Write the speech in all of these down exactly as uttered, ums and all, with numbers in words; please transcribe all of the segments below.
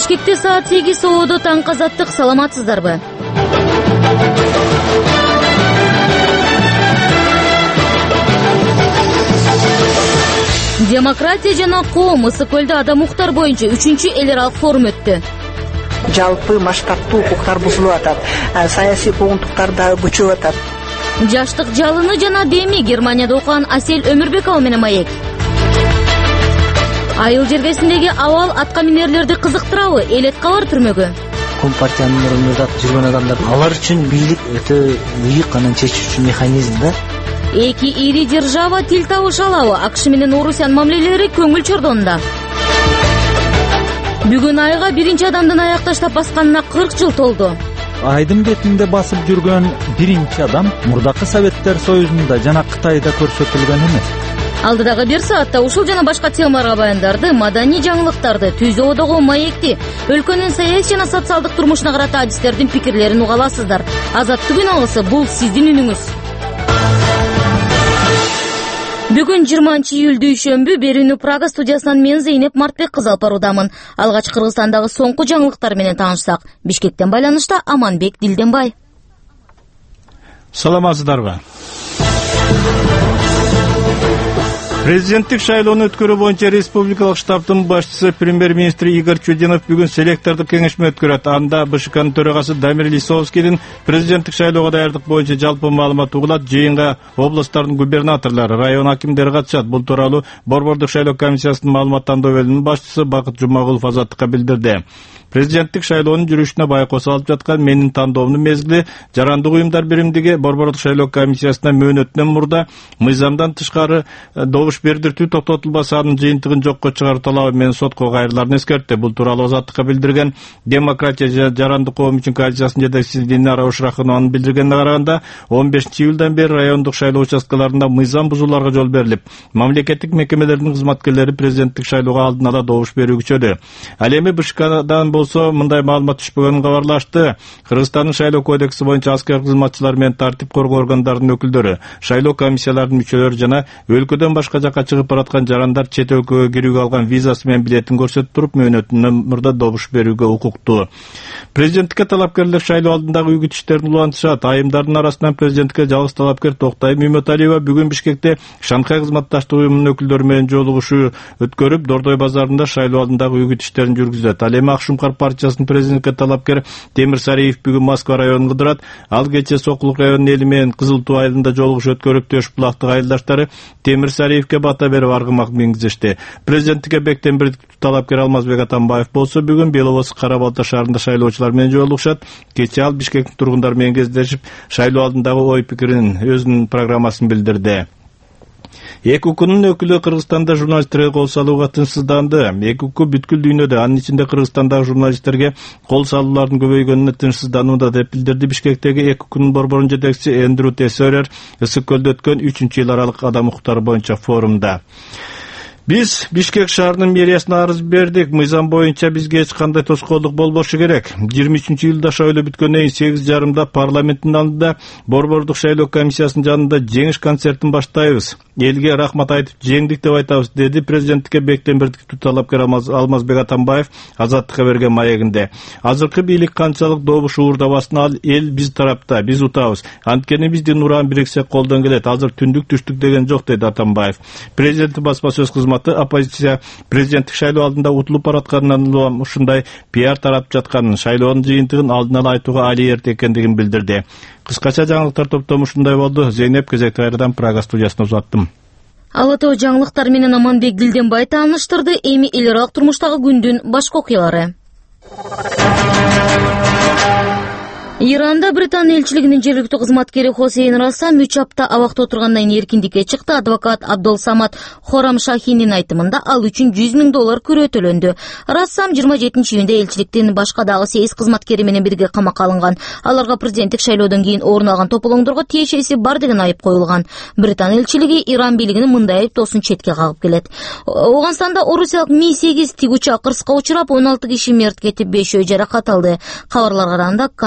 Бишкекте саат сегиз соодо таңкы азаттык. Саламатсыздарбы? Демократия жана коом Ысык көлдө адам укуктар боюнча үчүнчү эл аралык форум өттү. Жалпы масштабтуу укуктар бузулуп атат, саясий коомдуктар да көчүп атат. Жаштык жалыны жана деми Германияда окуган Асель Өмүрбекова менен маек. Айыл жергесиндеги абал атка минерлерди кызыктырабы? Элет калар түрмөгө. Компартиянын мурунда жүргөн адамдар алар үчүн бийлик өтө ыйык анан чечүүчү механизм да. Эки ири держава тил табыша алабы? АКШ менен Орусиянын мамилелери көңүл чордонунда. Бүгүн айга биринчи адамдын аяк таштап басканына кырк жыл толду. Айдын бетинде басып жүргөн биринчи адам мурдакы Советтер Союзунда жана Кытайда көрсөтүлгөн эмес. Алдыдагы бир саатта ушул жана башка темаларга баяндарды, маданий жаңылыктарды, Түзөөдөгү маекти, өлкөнүн саясий жана социалдык турмушуна карата адистердин пикирлерин уга аласыздар. Азаттык күн алысы, бул сиздин үнүңүз. Бүгүн жыйырманчы июль дүйшөмбү. Берүүнү Прага студиясынан мен Зейнеп Мартбек кызы алып баруудамын. Алгач Кыргызстандагы соңку жаңылыктар менен таанышсак. Бишкектен байланышта Аманбек Дилденбай. Саламатсыздарбы? Президенттик шайлоону өткөрүү боюнча республикалык штабтын башчысы премьер-министр Игорь Чудинов бүгүн селектордук кеңешме өткөрөт. Анда БШКнын төрагасы Дамир Лисовскийдин президенттик шайлоого даярдык боюнча жалпы маалымат угулат. Жыйынга областтардын губернаторлору, район акимдери катышат. Бул тууралуу Борбордук шайлоо комиссиясынын маалыматтандыруу бөлүмүнүн башчысы Бакыт Жумагулов Азаттыкка билдирди. Президенттик шайлоонун жүрүшүнө байкоос алып жаткан менин тандоомдун мезгили Жарандык уюмдар биримдиги Борбордук шайлоо комиссиясына мөөнөтүнөн мурда мыйзамдан тышкары добуш бердиртүү токтотулбаса анын жыйынтыгын жокко чыгаруу талабы менен сотко кайрыларын эскертти. Бул тууралуу Азаттыкка билдирген Демократия жана Жарандык коом үчүн коалициясынын жетекчиси Динара Ушрахунованын билдиргенине караганда он бешинчи июлдан бери райондук шайлоо участкаларында мыйзам бузууларга жол берилип, мамлекеттик мекемелердин кызматкерлери президенттик шайлоого алдын ала добуш берүү күчөдү. Ал эми БШКдан болсо мындай маалымат түшпөгөнүн кабарлашты. Кыргызстандын шайлоо кодекси боюнча аскер кызматчылар менен тартип коргоо органдарынын өкүлдөрү, шайлоо комиссияларынын мүчөлөрү жана өлкөдөн башка жакка чыгып бараткан жарандар чет өлкөгө кирүүгө алган визасы менен билетин көрсөтүп туруп мөөнөтүнөн мурда добуш берүүгө укуктуу. Президенттикке талапкерлер шайлоо алдындагы үйгүт иштерин улантышат. Айымдардын арасынан президенттикке жалгыз талапкер Токтайым Үмөталиева бүгүн Бишкекте Шанхай кызматташтык уюмунун өкүлдөрү менен жолугушуу өткөрүп, Дордой базарында шайлоо алдындагы үйгүт иштерин жүргүзөт. Ал эми Акшумкар партиясынын президентке талапкер Темир Сариев бүгүн Москва районун кыдырат. Ал кечээ Сокулук районунун эли менен Кызыл Туу айылында жолугуш өткөрүп, Төш булактык айылдаштары Темир Сариевке бата берип аргымак мингизишти. Президенттикке бектен бир талапкер Алмазбек Атамбаев болсо бүгүн Беловоз Кара Балта шаарында шайлоочулар менен жолугушат. Кечээ ал Бишкектин тургундары менен кездешип, шайлоо алдындагы ой пикирин, өзүнүн программасын билдирди. Эки укунун өкүлү Кыргызстанда журналисттерге кол салууга тынчсызданды. Эки уку бүткүл дүйнөдө, анын ичинде Кыргызстандагы журналисттерге кол салуулардын көбөйгөнүнө тынчсызданууда деп билдирди Бишкектеги эки укунун борборунун жетекчиси Эндрю Тессерер Ысык көлдө өткөн үчүнчү эл аралык адам укуктары боюнча форумда. Биз Бишкек шаарынын мэриясына арыз бердик. Мыйзам боюнча бизге эч кандай тоскоолдук болбошу керек. жыйырма үчүнчү июлда шайлоо бүткөндөн кийин сегиз жарымда парламенттин алдында Борбордук шайлоо комиссиясынын жанында жеңиш концертин баштайбыз. Элге рахмат айтып жеңдик деп айтабыз, деди президенттикке бектен бир талапкер Алмазбек Атамбаев Азаттыкка берген маегинде. Азыркы бийлик канчалык добуш уурдабасын, ал эл биз тарапта, биз утабыз. Анткени биздин уран бириксек колдон келет. Азыр түндүк түштүк деген жок, деди Атамбаев. Президенттин баспасөз кызматы оппозиция президенттик шайлоо алдында утулуп баратканынан ушундай пиар таратып жатканын, шайлоонун жыйынтыгын алдын ала айтууга али эрте экендигин билдирди. Кыскача жаңылыктар топтому ушундай болду. Зейнеп кезекти кайрадан Прага студиясына узаттым. Алатоо жаңылыктар менен Аманбек Дилденбай тааныштырды. Эми эл аралык турмуштагы күндүн башка окуялары. Иранда Британ элчилигинин жергиликтүү кызматкери Хосейн Рассам үч апта абакта отургандан кийин эркиндикке чыкты. Адвокат Абдул Самат Хорам Шахинин айтымында ал үчүн жүз миң доллар күрөө төлөндү. Рассам жыйырма жетинчи июнда элчиликтин башка дагы сегиз кызматкери менен бирге камакка алынган. Аларга президенттик шайлоодон кийин орун алган тополоңдорго тиешеси бар деген айып коюлган. Британ элчилиги Иран бийлигинин мындай айыптоосун четке кагып келет. Ооганстанда орусиялык Ми сегиз тигүүчү акырска учурап он алты киши мерт кетип, бешөө жаракат алды. Кабарларга караганда Кандагар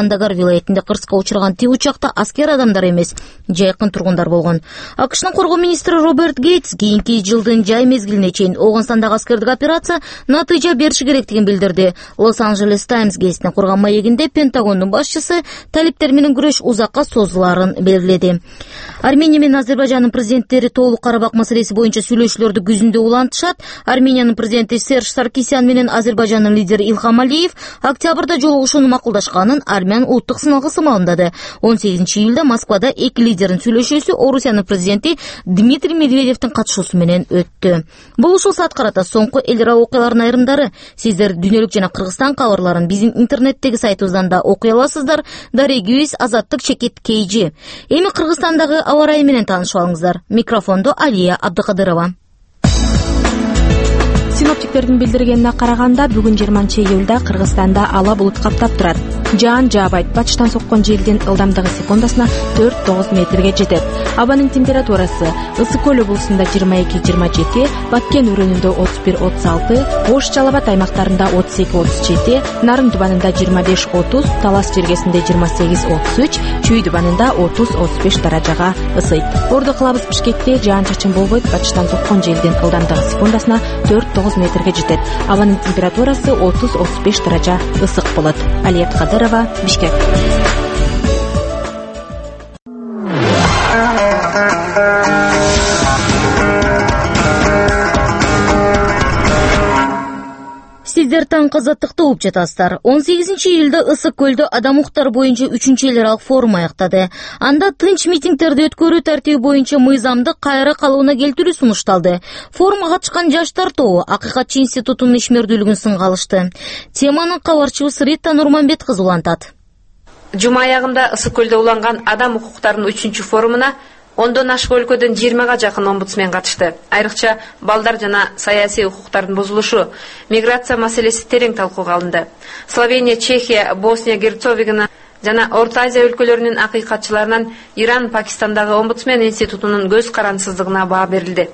вилаятында кырсыкка учурган тик учакта аскер адамдар эмес, жайкын тургундар болгон. АКШнын коргоо министри Роберт Гейтс кийинки жылдын жай мезгилине чейин Оогунстандагы аскердик операция натыйжа бериши керектигин билдирди. Лос-Анджелес Таймс гезитине курган маегинде Пентагондун башчысы талиптер менен күрөш узакка созулаарын белгиледи. Армения менен Азербайжандын президенттери Тоолук Карабак маселеси боюнча сүйлөшүүлөрдү күзүндө улантышат. Армениянын президенти Серж Саркисян менен Азербайжандын лидери Илхам Алиев октябрда жолугушууну макулдашканын Армян улуттук сыналгысы маалымдады. он сегизинчи июлда Москвада эки лидердин сүйлөшүүсү Орусиянын президенти Дмитрий Медведевдин катышуусу менен өттү. Бул ушул саат карата соңку эл ара окуялардын айрымдары. Сиздер дүйнөлүк жана Кыргызстан кабарларын биздин интернеттеги сайтыбыздан да окуй аласыздар. Дарегиз Азаттык Чекит Кейжи. Эми Кыргызстандагы аба ырайы менен таанышып алыңыздар. Микрофондо Алия Абдыкадырова. Синоптиктердин билдиргенине караганда бүгүн жыйырманчы июлда Кыргызстанда ала булут каптап турат. Жаан жаабайт. Батыштан соккон желдин ылдамдыгы секундасына төрт тогуз метрге жетет. Абанын температурасы Ысык көл облусунда жыйырма эки жыйырма жети, Баткен өрөөнүндө отуз бир отуз алты, Ош Жалал Абад аймактарында отуз эки отуз жети, Нарын дубанында жыйырма беш отуз, Талас жергесинде жыйырма сегиз отуз үч, Чүй дубанында отуз отуз беш даражага ысыйт. Ордо кылабыз Бишкекте жаан чачын болбойт. Батыштан соккон желдин ылдамдыгы секундасына төрт тогуз метрге жетет. Абанын температурасы отуз отуз беш даража ысык болот. Алия Абдыкадырова, Бишкек. Сиздер таңкы азаттыкты угуп жатасыздар. он сегизинчи июлда Ысык көлдө адам укуктары боюнча үчүнчү эл аралык форум аяктады. Анда тынч митингдерди өткөрүү тартиби боюнча мыйзамды кайра калыбына келтирүү сунушталды. Форумга катышкан жаштар тобу Акыйкатчы институтунун ишмердүүлүгүн сынга алышты. Теманын кабарчыбыз Рита Нурманбет кызы улантат. Жума аягында Ысык көлдө уланган адам укуктарынын үчүнчү форумуна ондон ашык өлкөдөн жыйырмага жакын омбудсмен катышты. Айрыкча балдар жана саясий укуктардын бузулушу, миграция маселеси терең талкууга алынды. Словения, Чехия, Босния, Герцеговина жана Орто Азия өлкөлөрүнүн акыйкатчыларынан Иран, Пакистандагы омбудсмен институтунун көз карансыздыгына баа берилди.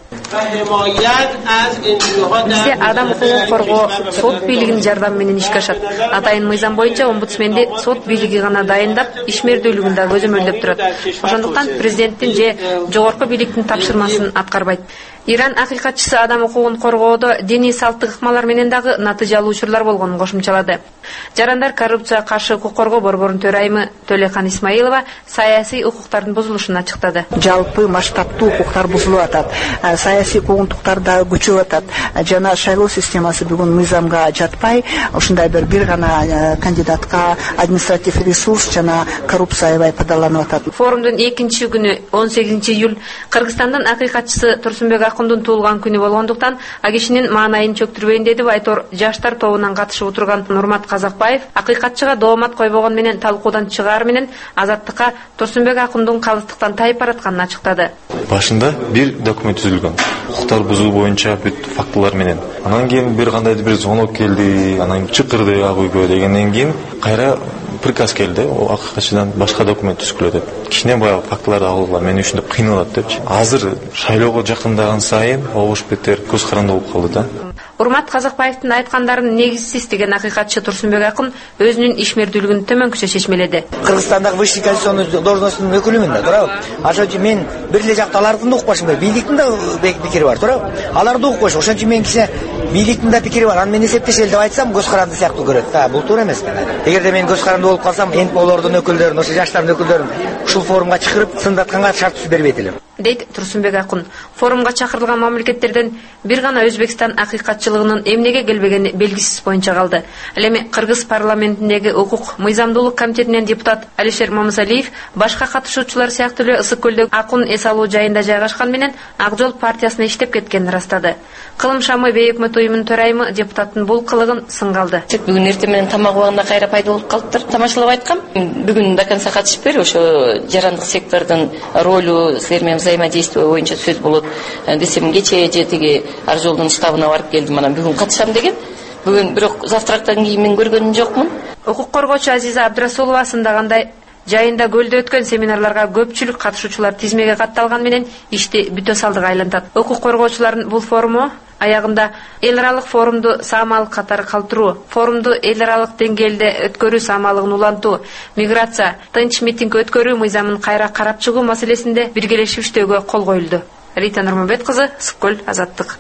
Бизде адам укугун коргоо сот бийлигинин жардамы менен ишке ашат. Атайын мыйзам боюнча омбудсменди сот бийлиги гана дайындап, ишмердүүлүгүн да көзөмөлдөп турат. Ошондуктан президенттин же жогорку бийликтин тапшырмасын аткарбайт. Иран акыйкатчысы адам укугун коргоодо диний салттык ыкмалар менен дагы натыйжалуу учурлар болгонун кошумчалады. Жарандар коррупцияга каршы укук коргоо борборунун төрайымы Төлөкан Исмаилова саясий укуктардын бузулушун ачыктады. Жалпы масштабтуу укуктар бузулуп атат. Саясий куугунтуктар да күчөп атат. Жана шайлоо системасы бүгүн мыйзамга жатпай, ушундай бир бир гана кандидатка административ ресурс жана коррупция аябай пайдаланып атат. Форумдун экинчи күнү он сегизинчи июль Кыргызстандын акыйкатчысы Турсунбек Акундун туулган күнү болгондуктан а кишинин маанайын чөктүрбөйүн деди Байтор жаштар тобунан катышып отурган Нурмат Казакбаев. Акыйкатчыга доомат койбогон менен талкуудан чыгаар менен Азаттыкка Турсунбек Акундун калыстыктан тайып баратканын ачыктады. Башында бир документ түзүлгөн. Укуктар бузуу боюнча бүт фактылар менен. Анан кийин бир кандайдыр бир звонок келди, анан чыкырды ак үйгө дегенден кийин кайра приказ келди. О акыйкатчыдан башка документ түзүлөт деп. Кичине баягы фактыларды алууга мен үчүн кыйналат депчи. Азыр шайлоого жакындаган сайын обуш беттер көз каранды болуп калды да. Урмат Казакбаевдин айткандарын негизсиз деген акыйкатчы Турсунбек Акун өзүнүн ишмердүүлүгүн төмөнкүчө чечмеледи. Кыргызстандагы высший конституционный должностунун өкүлүмүн да, туурабы? Ошон үчүн мен бир эле жакталардын да укпашым бар, бийликтин да пикири бар, туурабы? Аларды укпаш, ошон үчүн мен кичине бийликтин да пикири бар. Аны мен эсептешели деп айтсам, көз каранды сыяктуу көрөт. Та, бул туура эмес. Эгерде мен көз каранды болуп калсам, эн пэ олордун өкүлдөрүн, ошо жаштардын өкүлдөрүн ушул форумга чакырып, сындатканга шарт түзүп бербейт элем. Дейт Турсунбек Акун. Форумга чакырылган мамлекеттерден бир гана Өзбекстан акыйкатчылыгынын эмнеге келбегени белгисиз боюнча калды. Ал эми Кыргыз парламентиндеги укук мыйзамдуулук комитетинен депутат Алишер Мамысалиев башка катышуучулар сыяктуу эле Ысык көлдө Акун эс алуу жайында жайгашкан менен Ак Жол партиясына иштеп кеткенин ырастады. Кылым Шамы бейөкмөт уюмунун төрайымы депутаттын бул кылыгын сынга алды. Бүгүн эртең менен тамак убагында кайра пайда болуп калыптыр. Тамашалап айткам. Бүгүн до конца катышып бер, ошо жарандык сектордун ролу силер менен взаимодействие боюнча сөз болот десем, кечээ же тиги Ар Жолдун штабына барып келдим, анан бүгүн катышам деген. Бүгүн бирок завтрактан кийин мен көргөнүм жокмун. Укук коргоочу Азиза Абдрасулова сындагандай жайында көлдө өткөн семинарларга көпчүлүк катышуучулар тизмеге катталган менен ишти бүтө салдыга айлантат. Укук коргоочулардын бул форуму Аягында эл аралык форумду саамалык катары калтыруу, форумду эл аралык деңгээлде өткөрүү саамалыгын улантуу, миграция, тынч митинг өткөрүү мыйзамын кайра карап чыгуу маселесинде биргелешип иштөөгө кол коюлду. Рита Нурманбет кызы, Ысык-Көл, Азаттык.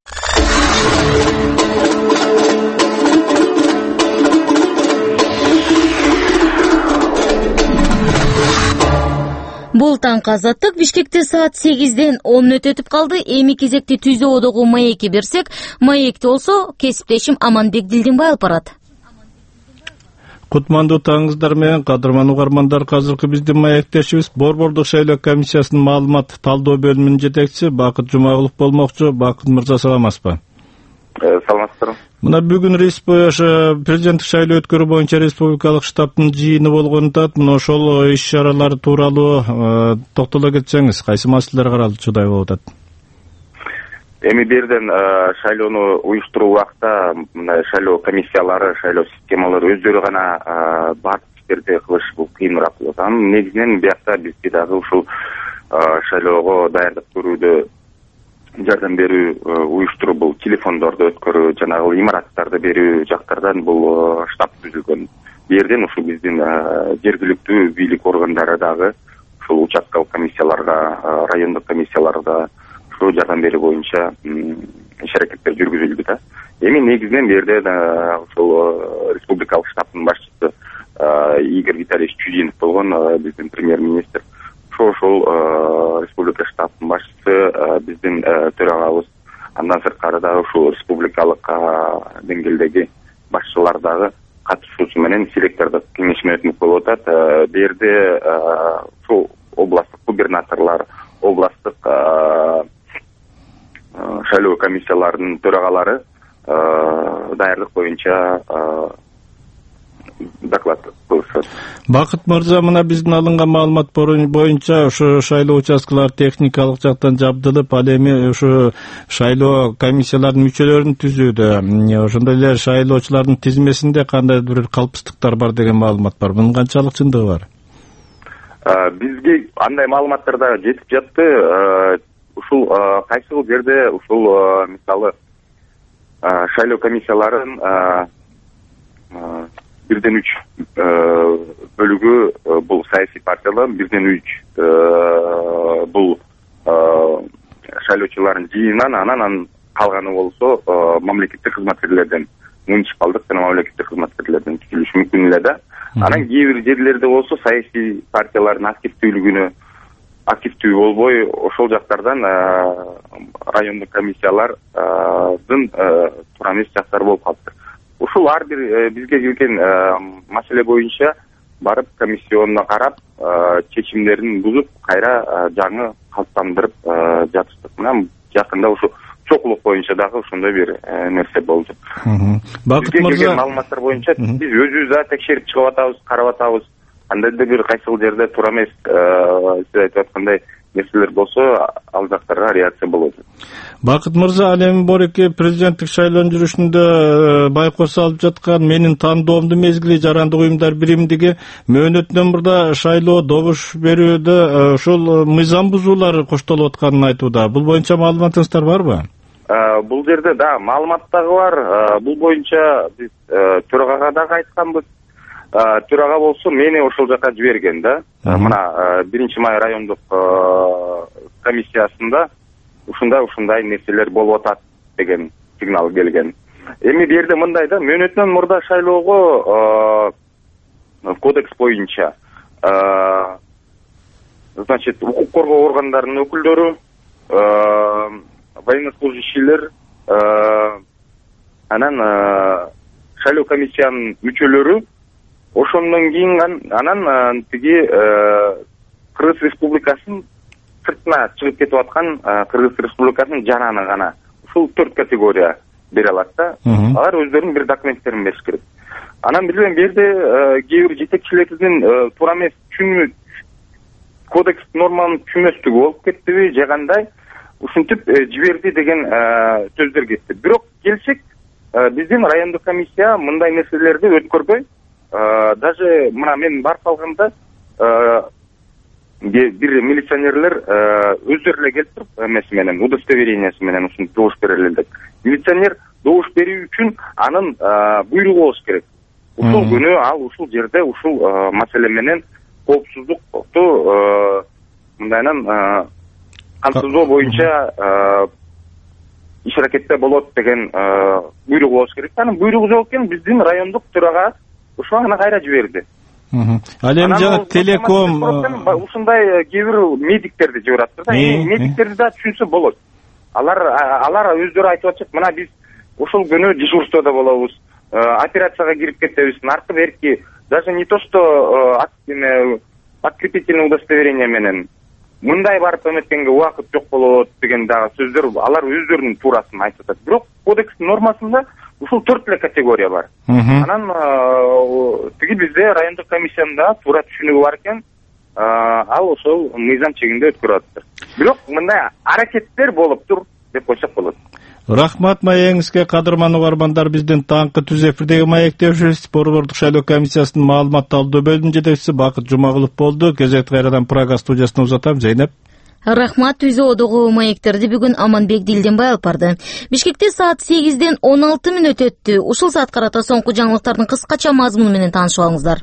Бул таңкы Азаттык. Бишкекте саат сегизден он мүнөт өтүп калды. Эми кезекти Түзө одогу маекке берсек, маекти болсо кесиптешим Аманбек Дилдинбай алып барат. Кутмандуу таңыңыздар менен кадырман угармандар, азыркы биздин маектешибиз Борбордук шайлоо комиссиясынын маалымат талдоо бөлүмүнүн жетекчиси Бакыт Жумагулов болмокчу. Бакыт мырза, саламатсызбы? Саламатсыздар. Мына бүгүн президенттик шайлоо өткөрүү боюнча республикалык штабтын жыйыны болгонунда мына ошол иш чаралар тууралуу токтоло кетсеңиз, кайсы маселелер каралчудай болуп атат? Эми берден шайлоону уюштуруу убакта мына шайлоо комиссиялары, шайлоо системалары өздөрү гана бардык иштерди кылыш бул кыйыныраак болот. Анын негизинен биякта бизге дагы ушул шайлоого даярдык көрүүдө жардам берүү, уюштуруу, бул телефондорду өткөрүү, жанагы имараттарды берүү жактардан бул штаб түзүлгөн. Берден ушул биздин жергиликтүү бийлик органдары дагы ушул участкалык комиссияларга, райондук комиссияларга ушул жардам берүү боюнча иш аракеттер жүргүзүлдү да. Эми негизинен берде ушул республикалык штабтын башчысы Игорь Витальевич Чудинов болгон, биздин премьер-министр. Ошол республика штабтын башчысы биздин төрагабыз. Андан сырткары дагы ушул республикалык деңгээлдеги башчылар дагы катышуусу менен селектордук кеңешме өтүнүп болуп атат. Берде ушул областтык губернаторлор, областтык шайлоо комиссияларынын төрагалары даярдык боюнча доклад кылышат. Бакыт мырза, мына биздин алынган маалымат боюнча ушу шайлоо участкалары техникалык жактан жабдылып, ал эми ушу шайлоо комиссияларынын мүчөлөрүн түзүүдө, ошондой эле шайлоочулардын тизмесинде кандайдыр бир калпсыздыктар бар деген маалымат бар. Мунун канчалык чындыгы бар? Бизге андай маалыматтар да жетип жатты. Ушул кайсыл жерде ушул мисалы шайлоо комиссияларын бирден үч бөлүгү бул саясий партиялар, бирден үч бул шайлоочулардын жыйынынан, анан калганы болсо мамлекеттик кызматкерлерден, муниципалдык жана мамлекеттик кызматкерлерден түзүлүшү мүмкүн эле да. Анан кээ бир жерлерде болсо саясий партиялардын активдүүлүгүнө активдүү болбой, ошол жактардан райондук комиссиялардын туура эмес жактары болуп калыптыр. Ушул ар бир бизге келген маселе боюнча барып комиссионуна карап, чечимдерин бузуп, кайра жаңы калыптандырып жатыштык. Мына жакында ушу чокулук боюнча дагы ошондой бир нерсе болду. Бакыт мырза, келген маалыматтар боюнча биз өзүбүз да текшерип чыгып атабыз, карап атабыз. Кандайдыр бир кайсыл жерде туура эмес сиз айтып аткандай нерселер болсо, ал жактарга реакция болот. Бакыт мырза, ал эми борки президенттик шайлоонун жүрүшүндө байкоос алып жаткан менин тандоомдун мезгили жарандык уюмдар биримдиги мөөнөтүнөн мурда шайлоо добуш берүүдө ушул мыйзам бузуулар коштолуп атканын айтууда. Бул боюнча маалыматыңыздар барбы? Бул жерде да маалымат дагы бар. Бул боюнча биз төрагага дагы айтканбыз. Төрага болсо мени ошол жака жиберген да. Мына биринчи май райондук комиссиясында ушундай ушундай нерселер болуп атат деген сигнал келген. Эми бу жерде мындай да, мөөнөтүнөн мурда шайлоого кодекс боюнча значит укук коргоо органдарынын өкүлдөрү, военнослужащийлер, анан шайлоо комиссиянын мүчөлөрү, ошондон кийин анан тиги Кыргыз Республикасынын сыртына чыгып кетип аткан Кыргыз Республикасынын жараны гана ушул төрт категория бере алат да. Алар өздөрүнүн бир документтерин бериш керек. Анан бир жерде кээ бир жетекчилердин туура эмес түшүнүү, кодекс норманын түшүнбөстүгү болуп кеттиби же кандай, ушинтип жиберди деген сөздөр кетти. Бирок келсек, биздин райондук комиссия мындай нерселерди өткөрбөй, даже мына мен барып калганда бир милиционерлер өздөрү эле келип туруп эмеси менен удостоверениясы менен ушуну добуш берели деп. Милиционер добуш берүү үчүн анын буйругу болуш керек. Ушул күнү ал ушул жерде ушул маселе менен коопсуздукту мындайынан камсыздоо боюнча иш аракетте болот деген буйругу болуш керек. Анын буйругу жок экен, биздин райондук төрага ушул аны кайра жиберди. Ал эми жана телеком ушундай кээ бир медиктерди жиберат да. Медиктерди да түшүнсө болот. Алар алар өздөрү айтып атышат, мына биз ушул күнү дежурствода болобуз, операцияга кирип кетебиз, наркы берки, даже не то что подкрепительное удостоверение менен мындай барып эметкенге убакыт жок болот деген дагы сөздөр алар өздөрүнүн туурасын айтып атат. Бирок кодекстин нормасында ушул төрт эле категория бар. Анан тиги бизде райондук комиссияда туура түшүнүгү бар экен, ал ошол мыйзам чегинде өткөрүп атат. Бирок мындай аракеттер болуп тур деп койсок болот. Рахмат маегиңизге, кадырман угармандар. Биздин таңкы түз эфирдеги маектер журналист Борбордук шайлоо комиссиясынын маалымат алуу бөлүмүнүн жетекчиси Бакыт Жумагулов болду. Кезекти кайрадан Прага студиясына узатам. Зейнеп. Рахмат, Түзөөдөгү маектерди бүгүн Аманбек Дилденбай алып барды. Бишкекте саат сегизден он алты мүнөт өттү. Ушул саат карата соңку жаңылыктардын кыскача мазмуну менен таанышып алыңыздар.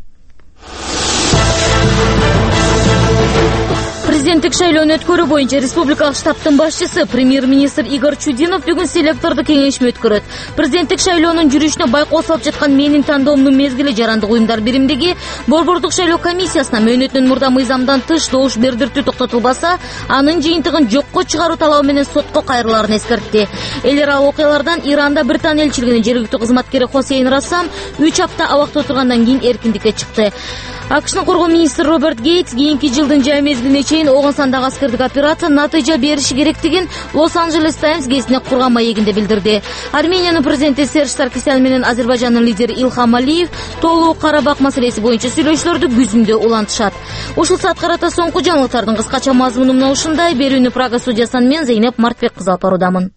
Президенттик шайлоону өткөрүү боюнча республикалык штабтын башчысы премьер-министр Игорь Чудинов бүгүн селектордук кеңешме өткөрөт. Президенттик шайлоонун жүрүшүнө байкоо салып жаткан менин тандоомдун мезгили жарандык уюмдар биримдиги Борбордук шайлоо комиссиясына мөөнөтүнөн мурда мыйзамдан тыш добуш бердиртүү токтотулбаса, анын жыйынтыгын жокко чыгаруу талабы менен сотко кайрылаарын эскертти. Эл аралык окуялардан Иранда Британия элчилигинин жергиликтүү кызматкери Хосейн Рассам үч апта абакта отургандан кийин эркиндикке чыкты. АКШнын коргоо министри Роберт Гейтс кийинки жылдын жай мезгилине чейин огон сандагы аскердик операция натыйжа бериши керектигин Лос-Анджелес Таймс гезитине курган маегинде билдирди. Армениянын президенти Серж Саркисян менен Азербайжандын лидери Илхам Алиев толуу Карабак маселеси боюнча сүйлөшүүлөрдү күзүндө улантышат. Ушул саат карата соңку жаңылыктардын кыскача мазмуну мына ушундай. Берүүнү Прага студиясынан мен Зейнеп Мартбек кызы алып баруудамын.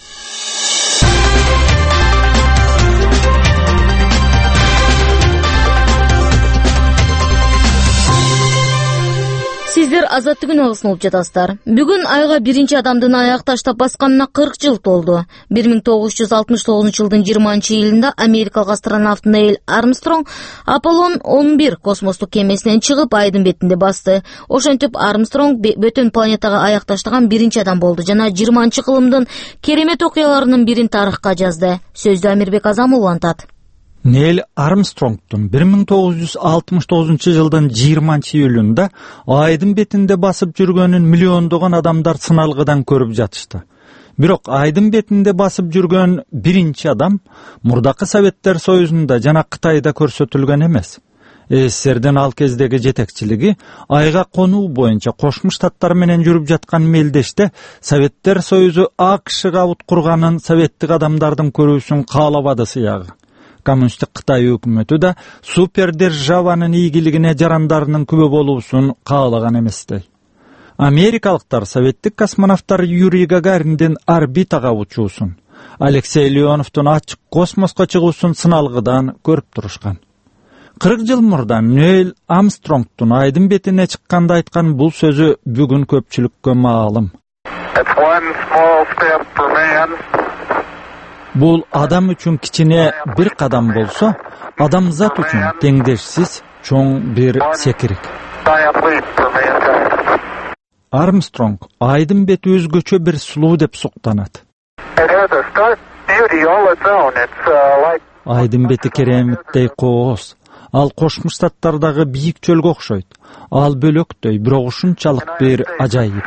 Сиздер азаттыгын алгысын угуп жатасыздар. Бүгүн айга биринчи адамдын аяк таштап басканына кырк жыл толду. бир миң тогуз жүз алтымыш тогузунчу жылдын жыйырманчы июлунда америкалык астронавт Нейл Армстронг Аполлон он бир космостук кемесинен чыгып айдын бетинде басты. Ошентип Армстронг бөтөн планетага аяк таштаган биринчи адам болду жана жыйырманчы кылымдын керемет окуяларынын бирин тарыхка жазды. Сөздү Амирбек Азамов антат. Нейл Армстронгдун бир миң тогуз жүз алтымыш тогузунчу жылдын жыйырманчы июлунда айдын бетинде басып жүргөнүн миллиондогон адамдар сыналгыдан көрүп жатышты. Бирок айдын бетинде басып жүргөн биринчи адам мурдакы Советтер Союзунда жана Кытайда көрсөтүлгөн эмес. СССРдин ал кездеги жетекчилиги айга конуу боюнча Кошмо Штаттар менен жүрүп жаткан мелдеште Советтер Союзу АКШга уткурганын советтик адамдардын көрүүсүн каалабады сыягы. Коммунисттик Кытай өкмөтү да супердержаванын ийгилигине жарандарынын күбө болуусун каалаган эместей. Америкалыктар советтик космонавттар Юрий Гагариндин орбитага учуусун, Алексей Леоновдун ачык космоско чыгуусун сыналгыдан көрүп турушкан. кырк жыл мурда Нейл Армстронгдун айдын бетине чыкканда айткан бул сөзү бүгүн көпчүлүккө маалым. Бул адам үчүн кичине бир кадам болсо, адамзат үчүн теңдешсиз чоң бир секирик. Армстронг айдын бети өзгөчө бир сулуу деп суктанат. Айдын бети кереметтей кооз. Ал Кошмо Штаттардагы бийик чөлгө окшойт. Ал бөлөктөй, бирок ушунчалык бир ажайып.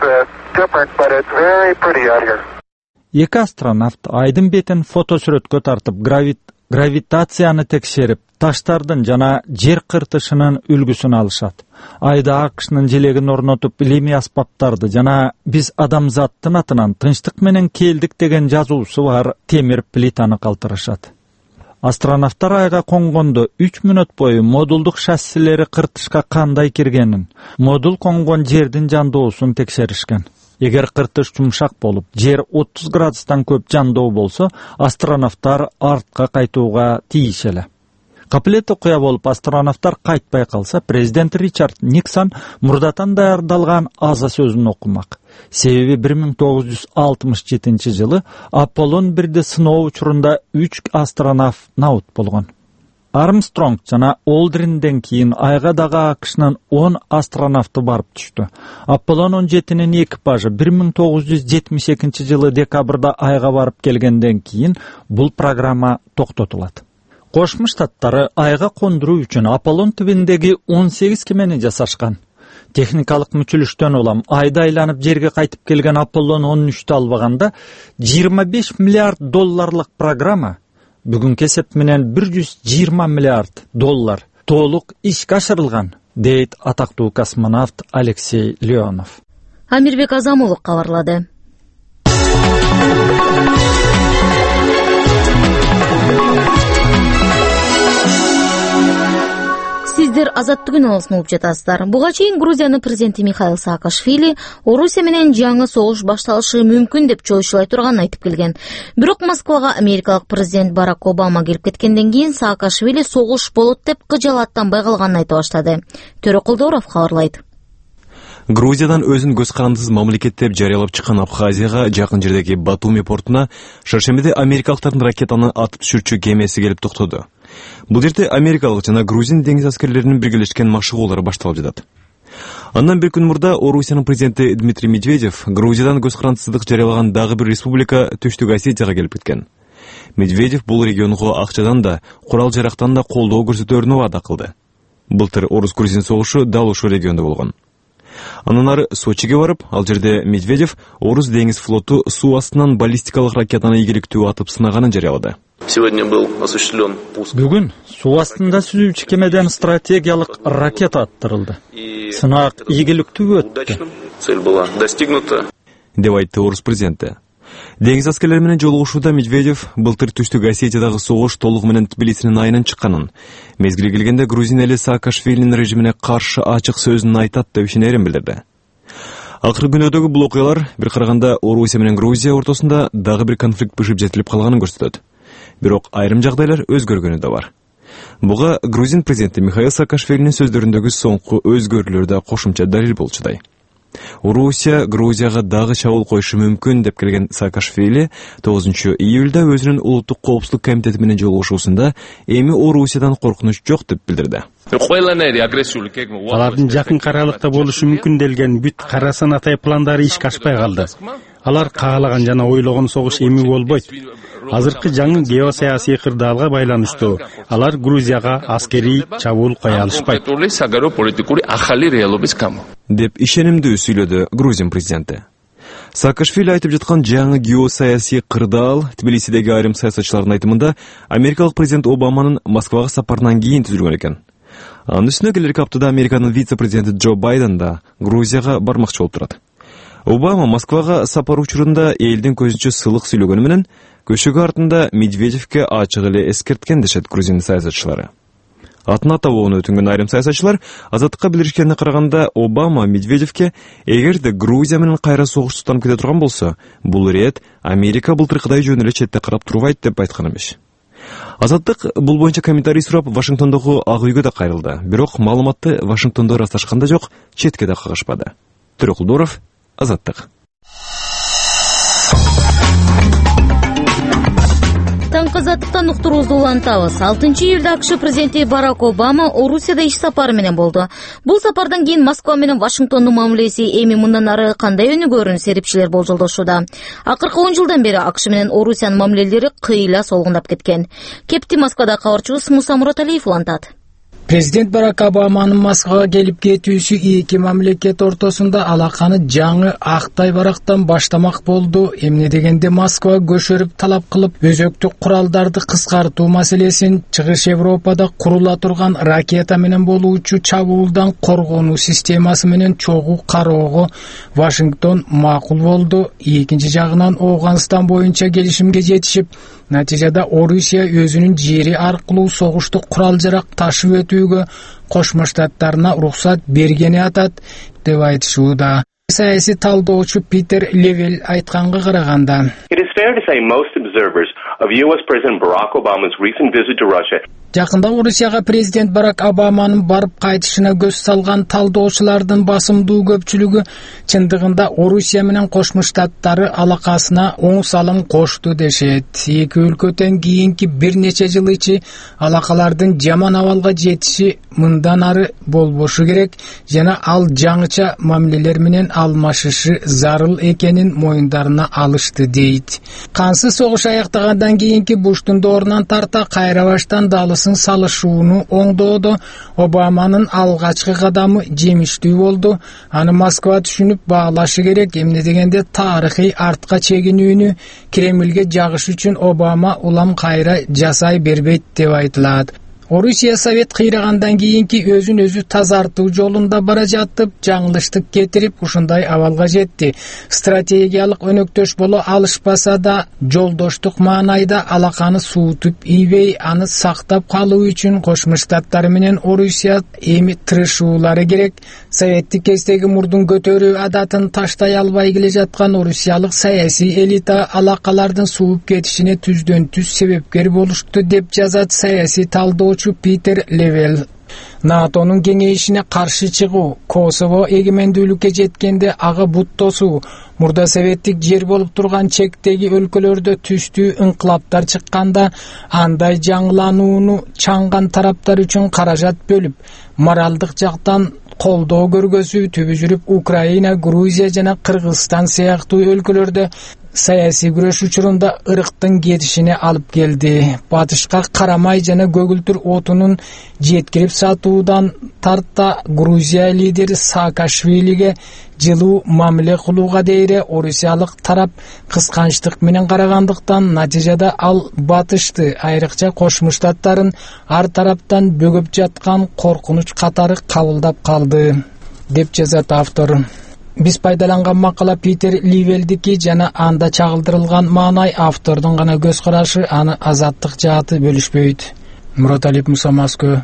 Эки астронавт айдын бетин фотосүрөткө тартып, гравит, гравитацияны текшерип, таштардын жана жер кыртышынын үлгүсүн алышат. Айда АКШнын желегин орнотуп, илимий аспаптарды жана биз адамзаттын атынан тынчтык менен келдик деген жазуусу бар темир плитаны калтырышат. Астронавттар айга конгондо үч мүнөт бою модулдук шассилери кыртышка кандай киргенин, модул конгон жердин жандоосун текшеришкен. Эгер кыртыш жумшак болуп, жер отуз градустан көп жандоо болсо, астронавттар артка кайтууга тийиш эле. Капилет окуя болуп астронавттар кайтпай калса, президент Ричард Никсон мурдатан даярдалган аза сөзүн окумак. Себеби бир миң тогуз жүз алтымыш жетинчи жылы Аполлон бирде сыноо учурунда үч астронавт наут болгон. Армстронг жана Олдринден кийин айга дагы АКШнын он астронавты барып түштү. Аполлон он жетинин экипажы бир миң тогуз жүз жетимиш экинчи жылы декабрда айга барып келгенден кийин бул программа токтотулат. Кошмо Штаттары айга кондуруу үчүн Аполлон түбүндөгү он сегиз кемени жасашкан. Техникалык мүчүлүштөн улам айда айланып жерге кайтып келген Аполлон он үчтү албаганда жыйырма беш миллиард долларлык программа бүгүнкү эсеп менен бир жүз жыйырма миллиард доллар толук ишке ашырылган, дейт атактуу космонавт Алексей Леонов. Амирбек Азамулов кабарлады. Сиздер Азаттык үналысын угуп жатасыздар. Буга чейин Грузиянын президенти Михаил Саакашвили Орусия менен жаңы согуш башталышы мүмкүн деп чоочулай турганын айтып келген. Бирок Москвага америкалык президент Барак Обама келип кеткенден кийин Саакашвили согуш болот деп кыжалаттанбай калганын айта баштады. Төрөкулдоров кабарлайт. Грузиядан өзүн көз карандысыз мамлекет деп жарыялап чыккан Абхазияга жакын жердеги Батуми портуна шаршембиде америкалыктардын ракетаны атып түшүрчү кемеси келип токтоду. Бул жерде америкалык жана грузин деңиз аскерлеринин биргелешкен машыгуулары башталып жатат. Андан бир күн мурда Орусиянын президенти Дмитрий Медведев Грузиядан көз карандысыздык жарыялаган дагы бир республика Түштүк Осетияга келип кеткен. Медведев бул регионго акчадан да, курал жарактан да колдоо көрсөтөөрүн ваада кылды. Былтыр орус-грузин согушу дал ушул региондо болгон. Андан ары Сочиге барып, ал жерде Медведев орус деңиз флоту суу астынан баллистикалык ракетаны ийгиликтүү атып сынаганын жарыялады. Бүгүн суу астында сүзүүчү кемеден стратегиялык ракета аттырылды. Сынак ийгиликтүү өттү, деп айтты орус президенти. Деңиз аскерлери менен жолугушууда Медведев былтыр Түштүк Осетиядагы согуш толугу менен Тбилисинин айынан чыкканын, мезгили келгенде грузин эли Саакашвилинин режимине каршы ачык сөзүн айтат деп ишенерин билдирди. Акыркы күнөдөгү бул окуялар бир караганда Орусия менен Грузия ортосунда дагы бир конфликт бышып жетилип калганын көрсөтөт. Бирок айрым жагдайлар өзгөргөнү да бар. Буга грузин президенти Михаил Саакашвилинин сөздөрүндөгү соңку өзгөрүүлөр да кошумча далил болчудай. Орусия Грузияга дагы чабуул коюшу мүмкүн деп келген Саакашвили тогузунчу июлда өзүнүн улуттук коопсуздук комитети менен жолугушуусунда эми Орусиядан коркунуч жок деп билдирди. Алардын жакын каралыкта болушу мүмкүн делген бүт карасан атай пландары ишке ашпай калды. Алар каалаган жана ойлогон согуш эми болбойт. Азыркы жаңы геосаясий кырдаалга байланыштуу. Алар Грузияга аскерий чабуул кое алышпайт, деп ишенимдүү сүйлөдү грузин президенти. Саакашвили айтып жаткан жаңы геосаясий кырдаал Тбилисидеги айрым саясатчылардын айтымында америкалык президент Обаманын Москвага сапарынан кийин түзүлгөн экен. Анын үстүнө келерки аптада Американын вице-президенти Джо Байден да Грузияга бармакчы болуп турат. Обама Москвага сапар учурунда элдин көзүнчө сылык сүйлөгөнү менен көшөгө артында Медведевке ачык эле эскерткен дешет грузин саясатчылары. Атын атабоону өтүнгөн айрым саясатчылар Азаттыкка билдиришкенине караганда Обама Медведевке эгерде Грузия менен кайра согуш тутанып кете турган болсо, бул ирет Америка былтыркыдай жөн эле четте карап турбайт деп айткан эмес. Азаттык бул боюнча комментарий сурап Вашингтондогу Ак үйгө да кайрылды. Бирок маалыматты Вашингтондо ырасташкан да жок, четке да кагышпады. Төрөкулдоров, Азаттык. Таңкы Азаттыктан уктуруубузду улантабыз. алтынчы июлда АКШ президенти Барак Обама Орусияда иш сапары менен болду. Бул сапардан кийин Москва менен Вашингтондун мамилеси эми мындан ары кандай өнүгөөрүн серипчилер болжолдошууда. Акыркы он жылдан бери АКШ менен Орусиянын мамилелери кыйла солгундап кеткен. Кепти Москвада кабарчыбыз Муса Мураталиев улантат. Президент Барак Обаманын Москвага келип кетүүсү эки мамлекет ортосунда алаканы жаңы актай барактан баштамак болду. Эмне дегенде Москва көшөрүп талап кылып өзөктүк куралдарды кыскартуу маселесин Чыгыш Европада курула турган ракета менен болуучу чабуулдан коргонуу системасы менен чогуу кароого Вашингтон макул болду. Экинчи жагынан Афганистан боюнча келишимге жетишип, натыйжада Орусия өзүнүн жери аркылуу согуштук курал жарак ташып өтүүгө Кошмо Штаттарына уруксат бергени атат деп айтышууда. Саясий талдоочу Питер Левел айтканга караганда, It is fair to say most observers of U S President Barack Obama's recent visit to Russia Жакында Орусияга президент Барак Обаманын барып кайтышына көз салган талдоочулардын басымдуу көпчүлүгү чындыгында Орусия менен Кошмо Штаттары алакасына оң салым кошту дешет. Эки өлкөдөн кийинки бир нече жыл ичи алакалардын жаман абалга жетиши мындан ары болбошу керек жана ал жаңыча мамилелер менен алмашышы зарыл экенин моюндарына алышты дейт. Кансыз согуш аяктагандан кийинки Буштун доорунан тарта кайра баштан далысын салышууну оңдоодо Обаманын алгачкы кадамы жемиштүү болду. Аны Москва түшүнүп баалашы керек. Эмне дегенде тарыхый артка чегинүүнү Кремлге жагыш үчүн Обама улам кайра жасай бербейт деп айтылат. Орусия Совет кыйрагандан кийинки өзүн өзү тазартуу жолунда бара жатып, жаңылыштык кетирип, ушундай абалга жетти. Стратегиялык өнөктөш боло алышпаса да, жолдоштук маанайда алаканы суутуп ийбей, аны сактап калуу үчүн Кошмо Штаттар менен Орусия эми тырышуулары керек. Советтик кездеги мурдун көтөрүү адатын таштай албай келе жаткан орусиялык саясий элита алакалардын сууп кетишине түздөн түз себепкер болушту деп жазат саясий талдоо Питер Левел. НАТОнун кеңейишине каршы чыгуу, Косово эгемендүүлүккө жеткенде ага бут тосуу, мурда советтик жер болуп турган чектеги өлкөлөрдө түстүү инкылаптар чыкканда андай жаңыланууну чаңган тараптар үчүн каражат бөлүп, моралдык жактан колдоо көргөзүү, түбү жүрүп Украина, Грузия жана Кыргызстан сыяктуу өлкөлөрдө саясий күрөш учурунда ырыктын кетишине алып келди. Батышка карамай жана көгүлтүр отунун жеткирип сатуудан тарта Грузия лидери Саакашвилиге жылуу мамиле кылууга дейре орусиялык тарап кысканчтык менен карагандыктан натыйжада ал батышты, айрыкча Кошмо Штаттарын ар тараптан бөгөп жаткан коркунуч катары кабылдап калды, деп жазат автор. Биз пайдаланган макала Питер Ливелдики жана анда чагылдырылган маанай автордун гана көз карашы, аны азаттык жааты бөлүшпөйт. Мураталип Муса, Москва.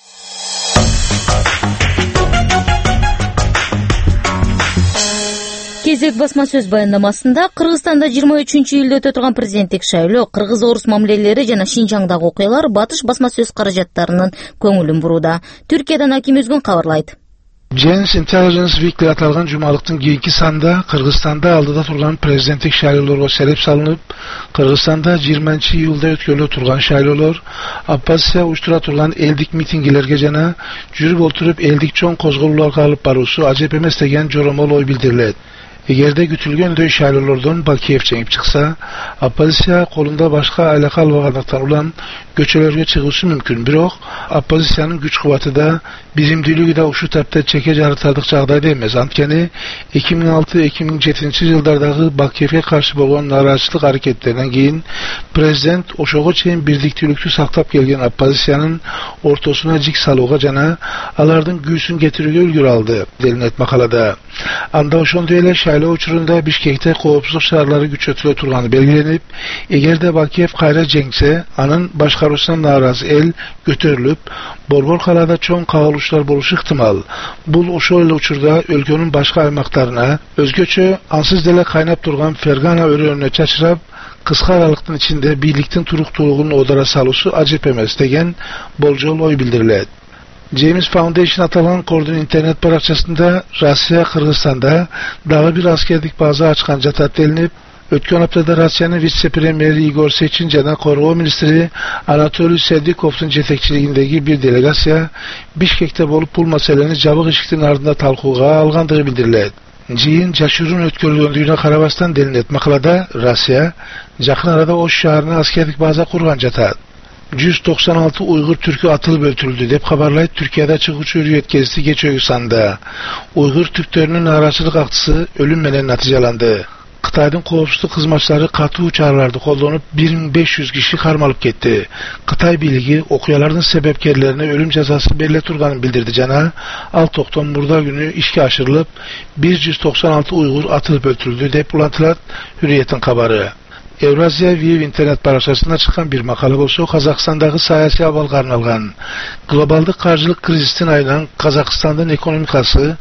Кезек басма сөз баяндамасында Кыргызстанда жыйырма үчүнчү июлда өтө турган президенттик шайлоо, кыргыз-орус мамилелери жана Шинжаңдагы окуялар батыш басма сөз каражаттарынын көңүлүн буруда. Түркиядан Аким Өзгөн кабарлайт. Janes Intelligence Weekly аталган жумалыктын кийинки санда Кыргызстанда алдыда турган президенттик шайлоолорго сереп салынып, Кыргызстанда жыйырманчы июлда өткөрүлө турган шайлоолор оппозиция уюштура турган элдик митингилерге жана жүрүп отуруп элдик чоң козголууларга алып баруусу ажеп эмес деген жоромол ой билдирилет. Эгерде күтүлгөндөй шайлоолордон Бакиев жеңип чыкса, оппозиция колунда башка айлака албагандыктан улам көчөлөргө чыгуусу мүмкүн. Бирок оппозициянын күч кубаты да, биримдүүлүгү да ушу тапта чеке жарытардык жагдайда эмес. Анткени эки миң алты эки миң жетинчи жылдардагы Бакиевге каршы болгон нааразычылык аракеттеринен кийин президент ошого чейин бирдиктүүлүктү сактап келген оппозициянын ортосуна жик салууга жана алардын күүсүн кетирүүгө үлгүрө алды, делинет макалада. Анда ошондой эле шайлоо учурунда Бишкекте коопсуздук шаралары күчөтүлө турганы белгиленип, эгерде Бакиев кайра жеңсе, анын башкаруусуна нааразы эл көтөрүлүп, борбор калаада чоң кагылышуулар болушу ыктымал. Бул ошол эле учурда өлкөнүн башка аймактарына, өзгөчө ансыз деле кайнап турган Фергана өрөөнүнө чачырап, кыска аралыктын ичинде бийликтин туруктуулугун одара салуусу ажеп эмес деген болжол ой билдирилет. James Foundation аталган кордун интернет баракчасында Россия Кыргызстанда дагы бир аскердик база ачкан жатат делинип, өткөн аптада Россиянын вице-премьери Игорь Сечин жана коргоо министри Анатолий Сердиковдун жетекчилигиндеги бир делегация Бишкекте болуп бул маселени жабык эшиктин ардында талкууга алгандыгы билдирилет. Жыйын жашыруун өткөрүлгөндүгүнө карабастан делинет макалада, Россия жакын арада Ош шаарына аскердик база курган жатат. жүз токсон алты уйгур түркү атылып өлтүрүлдү деп кабарлайт Түркияда чыгуучу Hürriyet гезити кечеги санда. Уйгур түрктөрүнүн нааразычылык актысы өлүм менен натыйжаланды. Кытайдын коопсуздук кызматчылары катуу чараларды колдонуп бир миң беш жүз киши кармалып кетти. Кытай бийлиги окуялардын себепкерлерине өлүм жазасы бериле турганын билдирди жана ал токтом мурда күнү ишке ашырылып бир жүз токсон алты уйгур атылып өлтүрүлдү деп улантылат Hürriyet'in кабары. Евразия Вив интернет баракчасында чыккан бир макала болсо Казакстандагы саясий абалга арналган. Глобалдык каржылык кризистин айынан Казакстандын экономикасы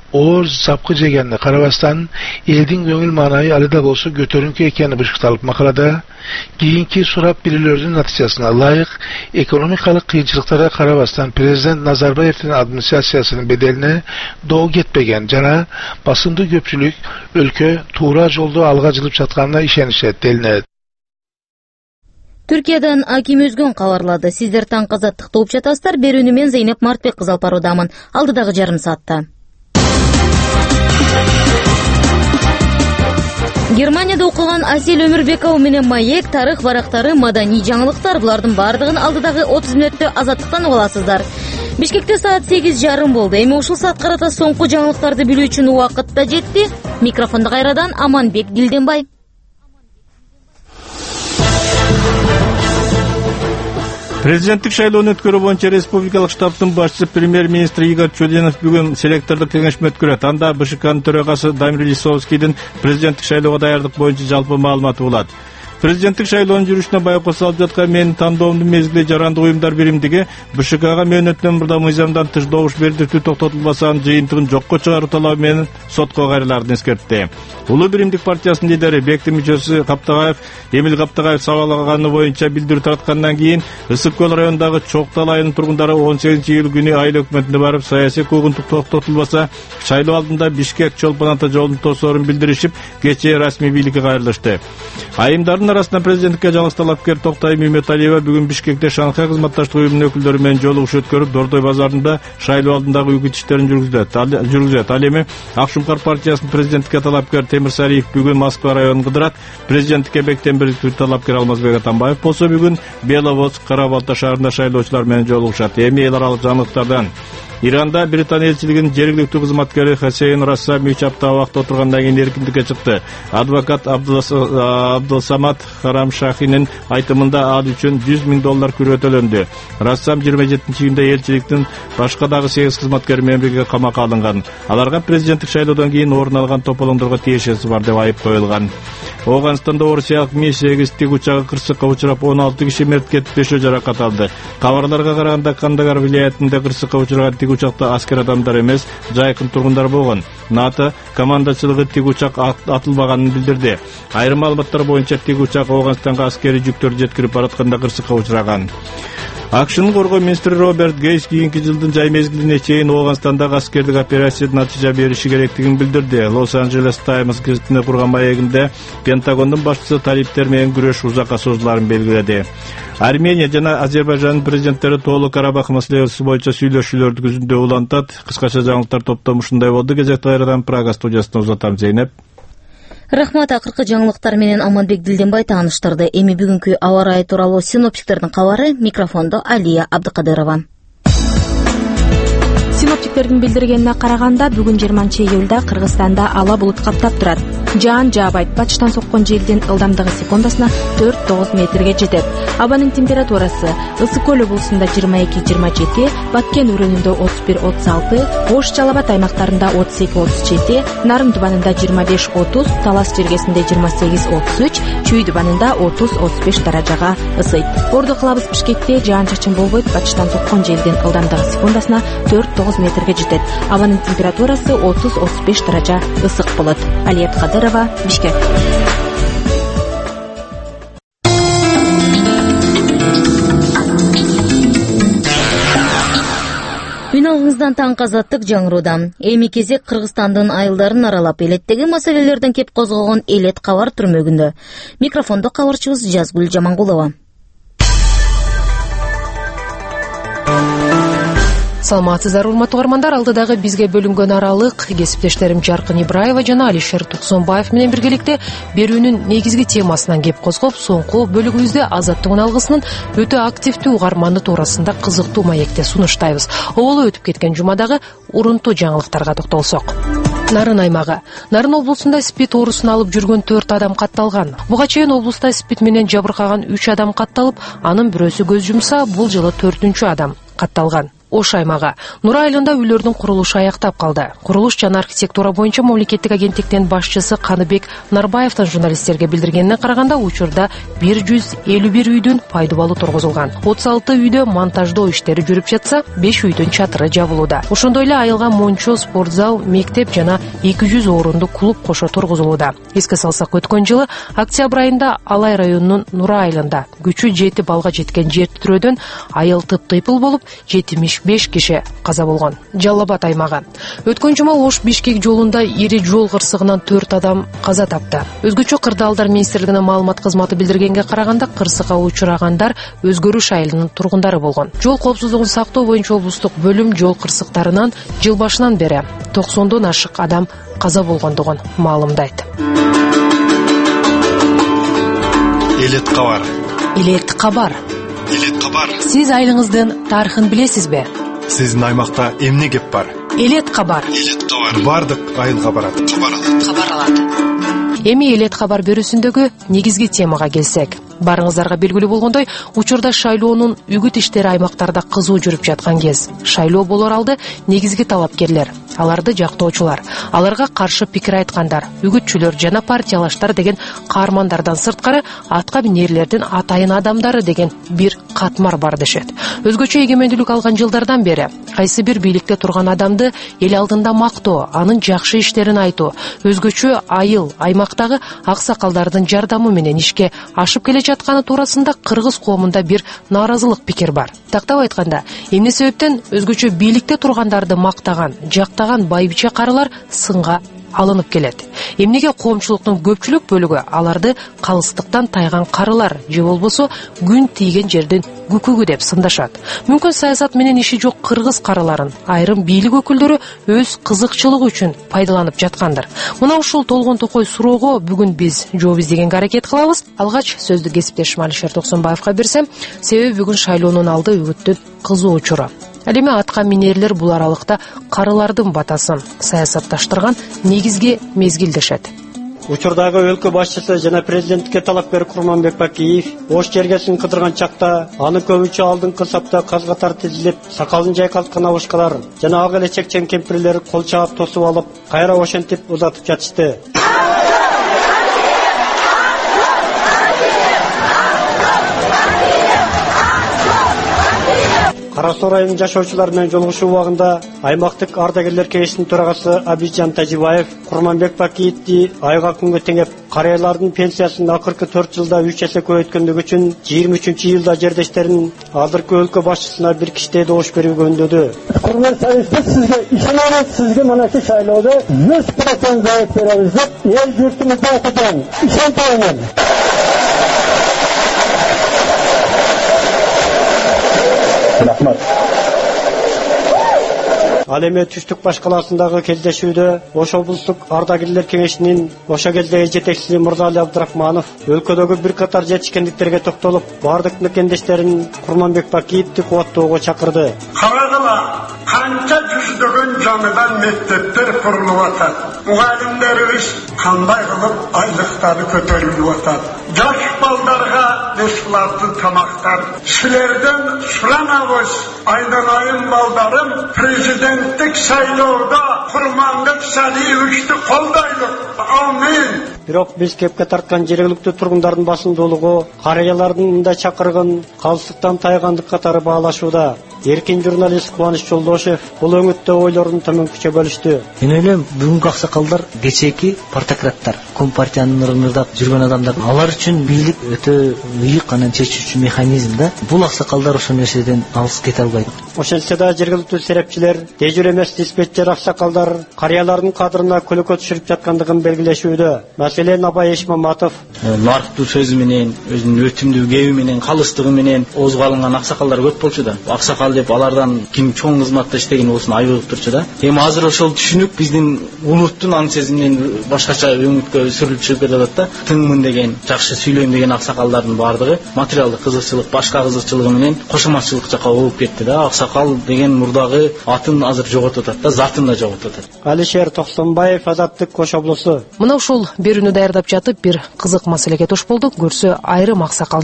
оор запкы жегенine карабастан элдин көңүл маанайы али да болсо көтөрүңкү экени бышыкталып, макалада кийинки сурап билүүлөрдүн натыйжасына ылайык экономикалык кыйынчылыктарга карабастан президент Назарбаевдин администрациясынын беделине доо кетпеген жана басымдуу көпчүлүк өлкө туура жолдо алга жылып жатканына ишенишет делинет. Түркиядан Аким Өзгөн кабарлады. Сиздер таңкы азаттыкты угуп жатасыздар. Берүүнү мен Зейнеп Мартбек кызы алып баруудамын. Алдыдагы жарым саатта. Германияда окуган Асель Өмүрбекова менен Маек, тарых барактары, маданий жаңылыктар, булардын бардыгын алдыдагы отуз мүнөттө азаттыктан уга аласыздар. Бишкекте саат сегиз жарым болду. Эми ушул саат карата соңку жаңылыктарды билүү үчүн убакыт да жетти. Микрофонду кайрадан Аманбек Дилденбай. Президенттик шайлоону өткөрүү боюнча республикалык штабтын башчысы премьер-министр Игорь Чудинов бүгүн селектордук кеңешме өткөрөт. Анда БШКнын төрагасы Дамир Лисовскийдин президенттик шайлоого даярдык боюнча жалпы маалыматы болот. Президенттик шайлоонун жүрүшүнө байкош салып жаткан менин тандоомдун мезгили жарандык уюмдар биримдиги БШКга мөөнөтүнөн мурда мыйзамдан тыш добуш бердиртүү токтотулбаса анын жыйынтыгын жокко чыгаруу талабы менен сотко кайрыларын эскертти. Улуу биримдик партиясынын лидери Бектин мүчөсү Каптагаев Эмил Каптагаев сабалганы боюнча билдирүү тараткандан кийин Ысык көл районундагы Чоктал айылынын тургундары он сегизинчи июль күнү айыл өкмөтүнө барып саясий куугунтук токтотулбаса шайлоо алдында Бишкек Чолпон ата жолунун тосоорун билдиришип кечээ расмий бийликке кайрылышты. Айымдардын арасында президенттикке жалгыз талапкер Токтай Мүймөталиева бүгүн Бишкекте Шанхай кызматташтык уюмунун өкүлдөрү менен жолугуш өткөрүп, Дордой базарында шайлоо алдындагы үгүт иштерин жүргүзөт. Ал эми Ак Шумкар партиясынын президенттикке талапкер Темир Сариев бүгүн Москва районун кыдырат. Президенттикке Бектен бирликтүү талапкер Алмазбек Атамбаев болсо бүгүн Беловодск, Кара-Балта шаарында шайлоочулар менен жолугушат. Эми эл аралык жаңылыктардан Иранда Британия элчилигинин жергиликтүү кызматкери Хасейн Рассам үч апта абакта отургандан кийин эркиндикке чыкты. Адвокат Абдулсамат Харам Шахинин айтымында ал үчүн жүз миң доллар күрөө төлөндү. Рассам жыйырма жетинчи июнда элчиликтин башка дагы сегиз кызматкери менен бирге камакка алынган. Аларга президенттик шайлоодон кийин орун алган тополоңдорго тиешеси бар деп айып коюлган. Ооганстанда Орусиялык Ми сегиз тик учагы кырсыкка учурап он алты киши мерт кетип, бешөө жаракат алды. Кабарларга караганда Кандагар вилаятында кырсыкка учурган тик учакта аскер адамдар эмес, жайкын тургундар болгон. НАТО командачылыгы тик учак атылбаганын билдирди. Айрым маалыматтар боюнча тик учак Ооганстанга аскери жүктөр жеткирип баратканда кырсыкка учураган. АКШнын коргоо министри Роберт Гейс кийинки жылдын жай мезгилине чейин Ооганстандагы аскердик операция натыйжа бериши керектигин билдирди. Лос-Анджелес Таймс газетине курган маегинде Пентагондун башчысы талиптер менен күрөш узакка созуларын белгиледи. Армения жана Азербайжандын президенттери Тоолу Карабах маселеси боюнча сүйлөшүүлөрдү күзүндө улантат. Кыскача жаңылыктар топтому ушундай болду. Кезекти кайрадан Прага студиясына узатам. Зейнеп. Рахмат, акыркы жаңылыктар менен Аманбек Дилденбай тааныштырды. Эми бүгүнкү аба ырайы тууралуу синоптиктердин кабары. Микрофондо Алия Абдыкадырова. Синоптиктердин билдиргенине караганда бүгүн жыйырманчы июлда Кыргызстанда ала булут каптап турат. Жаан жаабайт, бачтан соккон желдин ылдамдыгы секундасына төрт тогуз метрге жетет. Абанын температурасы Ысык көл облусунда жыйырма эки жыйырма жети, Баткен өрөөнүндө отуз бир отуз алты, Ош Жалал Абад аймактарында отуз эки отуз жети, Нарын тубанында жыйырма беш отуз, Талас жергесинде жыйырма сегиз отуз үч, Чүй тубанында отуз отуз беш даражага ысыйт. Орду кылабыз Бишкекте жаан-чачын болбойт, бачтан соккон желдин ылдамдыгы секундасына төрт тогуз метрге жетет. Абанын температурасы отуз отуз беш даража ысык болот. Алия Абдыкадырова, Бишкек. Үн алгыңыздан таңкы азаттык жаңыруудан. Эми кезек Кыргызстандын айылдарын аралап элеттеги маселелерден кеп козгогон Элет кабар түрмөгүндө. Микрофондо кабарчыбыз Жазгүл Жамангулова. Саламатсыздар, урматтуу угармандар, алдыдагы бизге бөлүнгөн аралык кесиптештерим Жаркын Ибраева жана Алишер Туксонбаев менен биргеликте берүүнүн негизги темасынан кеп козгоп, соңку бөлүгүбүздө азаттыгын алгысынын өтө активдүү угарманы туурасында кызыктуу маекте сунуштайбыз. Оболо өтүп кеткен жумадагы урунтуу жаңылыктарга токтолсок. Нарын аймагы. Нарын облусунда спид оорусун алып жүргөн төрт адам катталган. Буга чейин облуста спид менен жабыркаган үч адам катталып, анын бирөөсү көз жумса, бул жылы төртүнчү адам катталган. Ош аймагы. Нура айылында үйлөрдүн курулушу аяктап калды. Курулуш жана архитектура боюнча мамлекеттик агенттиктин башчысы Каныбек Нарбаевдин журналисттерге билдиргенине караганда, учурда бир жүз элүү бир үйдүн пайдубалы тургузулган. отуз алты үйдө монтаждоо иштери жүрүп жатса, беш үйдүн чатыры жабылууда. Ошондой эле айылга мончо, спортзал, мектеп жана эки жүз орунду клуб кошо тургузулууда. Эске салсак, өткөн жылы октябрь айында Алай районунун Нура айылында күчү жети балга жеткен жер титирөөдөн айыл тып-тыйпыл болуп, жетимиш беш киши каза болгон. Жалал Абад аймагы. Өткөн жума Ош Бишкек жолунда ири жол кырсыгынан төрт адам каза тапты. Өзгөчө Кырдаалдар министрлигинин маалымат кызматы билдиргенге караганда, кырсыкка учурагандар Өзгөрүш айылынын тургундары болгон. Жол коопсуздугун сактоо боюнча облустук бөлүм жол кырсыктарынан жыл башынан бери токсондон ашык адам каза болгондугун маалымдайт. Элет кабар. Элет кабар. Элет кабар. Сиз айылыңыздын тарыхын билесизби? Сиздин аймакта эмне кеп бар? Элет кабар. Элет кабар. Бардык айылга барат. Кабар алат. Кабар алат. Эми элет кабар берүүсүндөгү негизги темага келсек. Барыңыздарга белгилүү болгондой, учурда шайлоонун үгүт иштери аймактарда кызуу жүрүп жаткан кез. Шайлоо болор алды негизги талапкерлер, аларды жактоочулар, аларга каршы пикир айткандар, үгүтчүлөр жана партиялаштар деген каармандардан сырткары атка минерлердин атайын адамдары деген бир катмар бар дешет. Өзгөчө эгемендүүлүк алган жылдардан бери кайсы бир бийликте турган адамды эл алдында мактоо, анын жакшы иштерин айтуу, өзгөчө айыл, аймактагы аксакалдардын жардамы менен ишке ашып келе жатканы туурасында кыргыз коомунда бир нааразылык пикир бар. Тактап айтканда, эмне себептен өзгөчө бийликте тургандарды мактаган, жактаган байбиче карылар сынга алынып келет? Эмнеге коомчулуктун көпчүлүк бөлүгү аларды калыстыктан тайган карылар же болбосо күн тийген жердин күкүгү деп сындашат? Мүмкүн саясат менен иши жок кыргыз карыларын айрым бийлик өкүлдөрү өз кызыкчылыгы үчүн пайдаланып жаткандыр. Мына ушул толгон токой суроого бүгүн биз жооп издегенге аракет кылабыз. Алгач сөздү кесиптешим Алишер Токсонбаевга берсем, себеби бүгүн шайлоонун алды үгүттүн кызуу учуру. Ал эми атка минерлер бул аралыкта карылардын батасын саясатташтырган негизги мезгил дешет. Учурдагы өлкө башчысы жана президенттикке талапкер Курманбек Бакиев Ош жергесин кыдырган чакта аны көбүнчө алдыңкы сапта каз катар тизилип, сакалын жайкалткан абышкалар жана ак эле чекчен кемпирлер кол чаап тосуп алып, кайра ошентип узатып жатышты. Кара Суу районунун жашоочулары менен жолугушуу убагында аймактык ардагерлер кеңешинин төрагасы Абиджан Тажибаев Курманбек Бакиевди айга күнгө теңеп, карыялардын пенсиясын акыркы төрт жылда үч эсе көбөйткөндүгү үчүн жыйырма үчүнчү жылда жердештерин азыркы өлкө башчысына бир кичтей добуш берүүгө үндөдү. Курман Сарыштык, сизге ишенемиз, сизге манакы шайлоодо жүз процент жооп беребиз деп эл журтумузда атынан ишентемин. Рахмат. Ал эми Түштүк баш калаасындагы кездешүүдө Ош облустук ардагерлер кеңешинин ошо кездеги жетекчиси Мырзали Абдрахманов өлкөдөгү бир катар жетишкендиктерге токтолуп, бардык мекендештерин Курманбек Бакиевди кубаттоого чакырды. Карагыла, канча жүздөгөн жаңыдан мектептер курулуп атат. Мугалимдерибиз кандай кылып айлыктары көтөрүлүп атат. Жаш балдарга бесплатный тамактар. Силерден суранабыз, айналайын балдарым, президенттик шайлоодо Курманбек Садиевичти колдойлук. Амин. Бирок биз кепке тарткан жергиликтүү тургундардын басымдуулугу карыялардын мындай чакырган калыстыктан тайгандык катары баалашууда. Эркин журналист Кубаныч Жолдошев бул өңүттө ойлорун төмөнкүчө бөлүштү. Мен ойлойм, бүгүнкү аксакалдар кечээки партократтар, компартиянын ырымында жүргөн адамдар. Алар үчүн бийлик өтө ыйык анан чечүүчү механизм да. Бул аксакалдар ошол нерседен алыс кете албайт. Ошентсе да жергиликтүү серепчилер, дежур эмес диспетчер аксакалдар карыялардын кадырына көлөкө түшүрүп жаткандыгын белгилешүүдө. Маселен Абай Эшмаматов нарыктуу сөзү менен, өзүнүн өтүмдүү кеби менен, калыстыгы менен озуп алынган аксакалдар көп болчу да. Аксакал деп алардан ким чоң кызматта иштеген болсун айбылып турчу да. Эми азыр ошол түшүнүк биздин улуттун аң сезиминен башкача өңүткө сүрүлүп чыгып кетет да. Тыңмын деген, жакшы сүйлөйм деген аксакалдардын бардыгы материалдык кызыкчылык, башка кызыкчылыгы менен кошоматчылык жакка болуп кетти да. Аксакал деген мурдагы атын азыр жоготуп атат да, затын да жоготуп атат. Алишер Токсонбаев, Азаттык, Ош облусу. Мына ушул берүүнү даярдап жатып бир кызык маселеге туш болдук. Көрсө айрым аксакалдар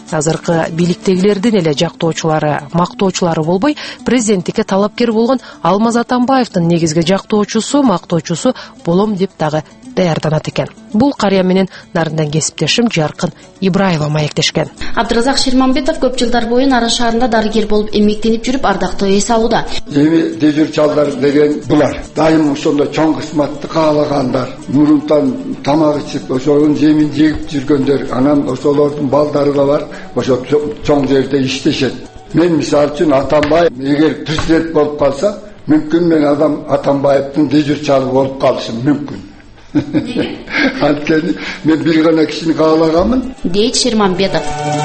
азыркы бийликтегилердин эле жактоочулары, мактоочулары болбой, президенттикке талапкер болгон Алмаз Атамбаевдин негизги жактоочусу, мактоочусу болом деп дагы даярданат экен. Бул карыя менен нарындан кесиптешим Жаркын Ибраева маектешкен. Абдыразак Шерманбетов көп жылдар бою Нарын шаарында дарыгер болуп эмгектенип жүрүп, ардактуу эс алууда. Эми дежурчалдар деген булар. Дайым ошондой чоң кызматты каалагандар, мурунтан тамак ичип, ошонун жемин жегип жүргөндөр, анан ошолордун балдары да бар, ошо чоң жерде иштешет. Мен мисалы үчүн Атамбаев эгер президент болуп калса, мүмкүн мен адам Атамбаевдин дежурчалы болуп калышым мүмкүн. Анткени мен бир гана кишини каалаганмын, дейт Шерманбетов.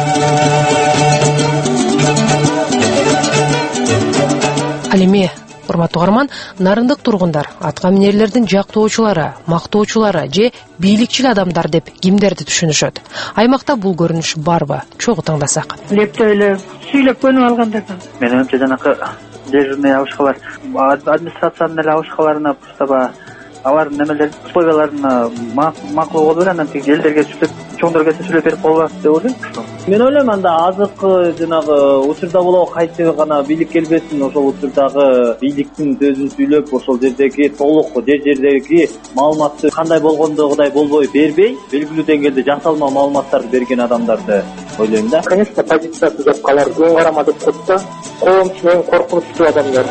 Ал эми, урматтуу угарман, нарындык тургундар, атка минерлердин жактоочулары, мактоочулары же бийликчил адамдар деп кимдерди түшүнүшөт? Аймакта бул көрүнүш барбы? Чогуу тыңдасак. Лепте эле сүйлөп көнүп алгандардан. Менимче жанакы дежурный абышкалар, администрациянын эле абышкаларына просто алар немелер условияларын макул болуп анан тиги элдерге сүйлөп, чоңдорго сүйлөп берип койгула деп ойлойм. Мен ойлойм, анда азыркы жанагы учурда болобу кайсы гана бийлик келбесин, ошол учурдагы бийликтин сөзүн сүйлөп, ошол жердеги толук жер жердеги маалыматты кандай болгондогудай болбой бербей, белгилүү деңгээлде жасалма маалыматтарды берген адамдарды ойлойм да. Конечно, позициясы жок калар, күн карама деп коет да. Коом үчүн коркунучтуу адамдар.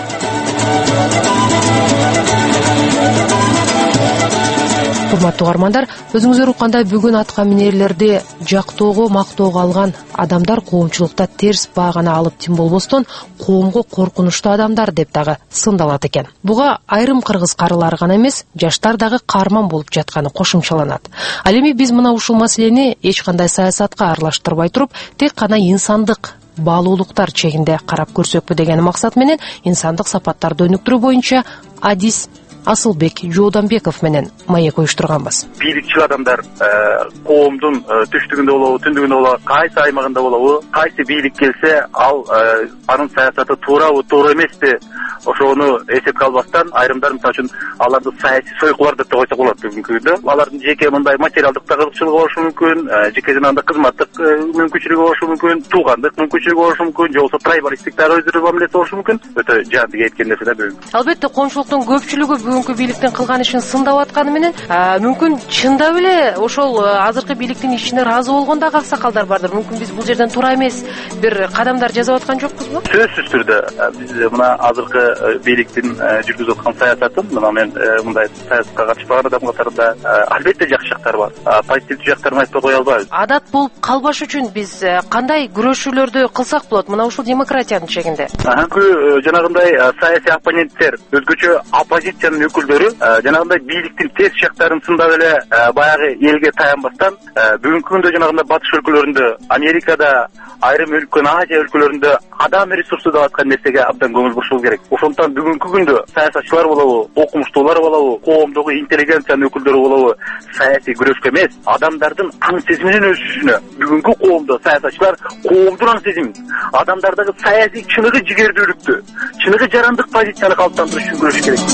Урматтуу угармандар, өзүңүздөр уккандай бүгүн атка минерлерди жактоого, мактоого алган адамдар коомчулукта терс баа гана алып тим болбостон, коомго коркунучтуу адамдар деп дагы сындалат экен. Буга айрым кыргыз карылары гана эмес, жаштар дагы каарман болуп жатканы кошумчаланат. Ал эми биз мына ушул маселени эч кандай саясатка аралаштырбай туруп, тек гана инсандык баалуулуктар чегинде карап көрсөкпү деген максат менен инсандык сапаттарды өнүктүрүү боюнча Адис Асылбек Жооданбеков менен маек уюштурганбыз. Бийликчил адамдар коомдун түштүгүндө болобу, түндүгүндө болобу, кайсы аймагында болобу, кайсы бийлик келсе, ал анын саясаты туурабы, туура эмеспи, ошону эсепке албастан айрымдар мисалы үчүн аларды саясий сойкулар деп койсок болот бүгүнкү күндө. Алардын жеке мындай материалдык да кызыкчылыгы болушу мүмкүн, жеке жанагындай кызматтык мүмкүнчүлүгү болушу мүмкүн, туугандык мүмкүнчүлүгү болушу мүмкүн, же болбосо трайбалисттик дагы өздөрү мамилеси болушу мүмкүн. Өтө жаандык айткан нерсе да бүгүн. Албетте, коомчулуктун көпчүлүгү бүгүнкү бийликтин кылган ишин сындап атканы менен, мүмкүн чындап эле ошол азыркы бийликтин ишине ыраазы болгон дагы аксакалдар бардыр. Мүмкүн биз бул жерден туура эмес бир кадамдар жасап аткан жокпузбу? Сөзсүз түрдө биз мына азыркы бийликтин жүргүзүп аткан саясатын, мына мен мындай саясатка катышпаган адам катарында албетте жакшы жактары бар. Позитивдүү жактарын айтпай кое албайбыз. Адат болуп калбаш үчүн биз кандай күрөшүүлөрдү кылсак болот мына ушул демократиянын чегинде? Жанагындай саясий оппоненттер, өзгөчө оппозициянын өкүлдөрү жанагындай бийликтин терс жактарын сындап эле баягы элге таянбастан, бүгүнкү күндө жанагындай батыш өлкөлөрүндө, Америкада, айрым өлкөн Азия өлкөлөрүндө адам ресурсу деп аткан нерсеге абдан көңүл бурушуу керек. Ошондуктан бүгүнкү күндө саясатчылар болобу, окумуштуулар болобу, коомдогу интеллигенциянын өкүлдөрү болобу, саясий күрөшкө эмес, адамдардын аң сезиминин өсүшүнө. Бүгүнкү коомдо саясатчылар коомдун аң сезимин, адамдардагы саясий чыныгы жигердүүлүктү, чыныгы жарандык позицияны калыптандырыш үчүн күрөш керек.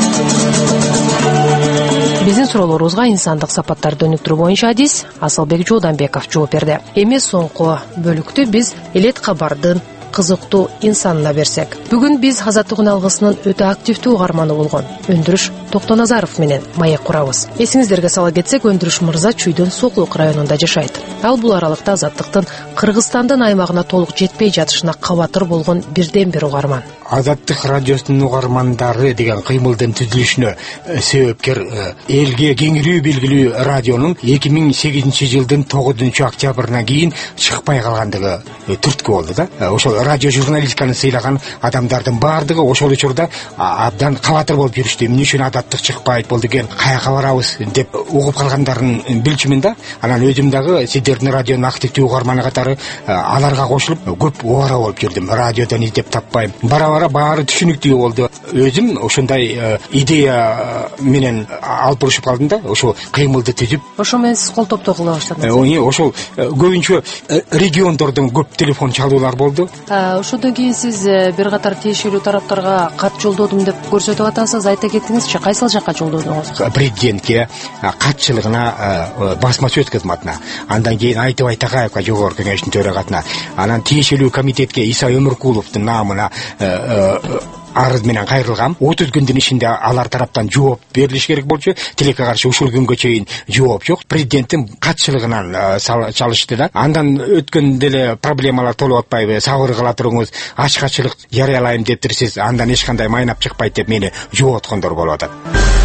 Биздин суроолорубузга инсандык сапаттарды өнүктүрүү боюнча Адис Асылбек Жооданбеков жооп берди. Эми соңку бөлүктү биз Элет кабардын кызыктуу инсанына берсек. Бүгүн биз Азаттык алгысынын өтө активдүү угарманы болгон Өндүрүш Токтоназаров менен маек курабыз. Эсиңиздерге сала кетсек, Өндүрүш мырза Чүйдөн Сокулук районунда жашайт. Ал бул аралыкта Азаттыктын Кыргызстандын аймагына толук жетпей жатышына кабатыр болгон бирден бир угарман. Азаттык радиосунун угармандары деген кыймылдын түзүлүшүнө себепкер элге кеңирүү белгилүү радионун эки миң сегизинчи жылдын тогузунчу октябрынан кийин чыкпай калгандыгы түрткү болду да. Ошол радио журналистиканы сыйлаган адамдардын баардыгы ошол учурда абдан кабатыр болуп жүрүштү. Эмне үчүн Азаттык чыкпайт болду экен, каяка барабыз деп угуп калгандарын билчүмүн да. Анан өзүм дагы сиздердин радионун активдүү угарманы катары аларга кошулуп көп убара болуп жүрдүм. Радиодон издеп таппайм. Бара-бара баары түшүнүктүү болду. Өзүм ошондой идея менен алып урушуп калдым да. Ошол кыймылды түзүп, ошо менен сиз кол топтоо кыла баштадыңыз. Ошол көбүнчө региондордон көп телефон чалуулар болду. Ошондон кийин сиз бир катар тиешелүү тараптарга кат жолдодум деп көрсөтүп атасыз. Айта кетиңизчи, кайсы кайсыл жакка жолдодуңуз? Президентке катчылыгына басма сөз кызматына, андан кийин Айтыбай Такаевга жогорку кеңештин төрагасына, анан тиешелүү комитетке Иса Өмүркуловдун наамына арыз менен кайрылгам. отуз күндүн ичинде алар тараптан жооп берилиш керек болчу. Тилекке каршы ушул күнгө чейин жооп жок. Президенттин катчылыгынан чалышты да. Андан өткөн деле проблемалар толуп атпайбы? Сабыр кыла туруңуз, ачкачылык жарыялайм дептирсиз, андан эч кандай майнап чыкпайт деп мени жооткондор болуп атат.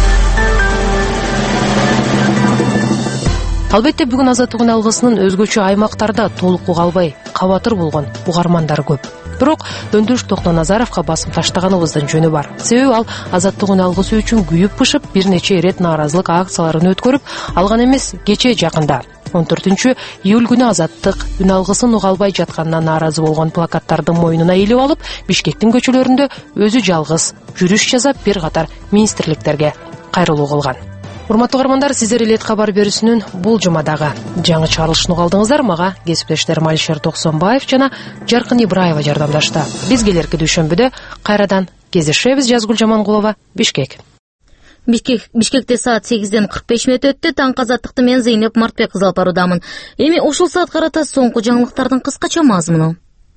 Албетте бүгүн Азаттык алгысынын өзгөчө аймактарда толук уга албай кабатыр болгон угармандар көп. Бирок Өндүрүш Токтоназаровго басым таштаганыбыздын жөнү бар. Себеби ал Азаттык алгысы үчүн күйүп пышып бир нече ирет нааразылык акцияларын өткөрүп алган эмес. Кече жакында он төртүнчү июль күнү Азаттык үн алгысын уга албай жатканына нааразы болгон плакаттарды мойнуна илип алып, Бишкектин көчөлөрүндө өзү жалгыз жүрүш жасап бир катар министрликтерге кайрылуу кылган. Урматтуу угармандар, сиздер элет кабар берүүсүнүн бул жумадагы жаңы чыгарылышын уга алдыңыздар. Мага кесиптештерим Алишер Токсонбаев жана Жаркын Ибраева жардамдашты. Биз келерки дүйшөмбүдө кайрадан кездешебиз. Жазгүл Жамангулова, Бишкек. Бишкек, Бишкекте саат сегизден кырк беш мүнөт өттү. Таңкы Азаттыкты мен Зейнеп Мартбек кызы алып баруудамын. Эми ушул саат карата соңку жаңылыктардын кыскача мазмуну.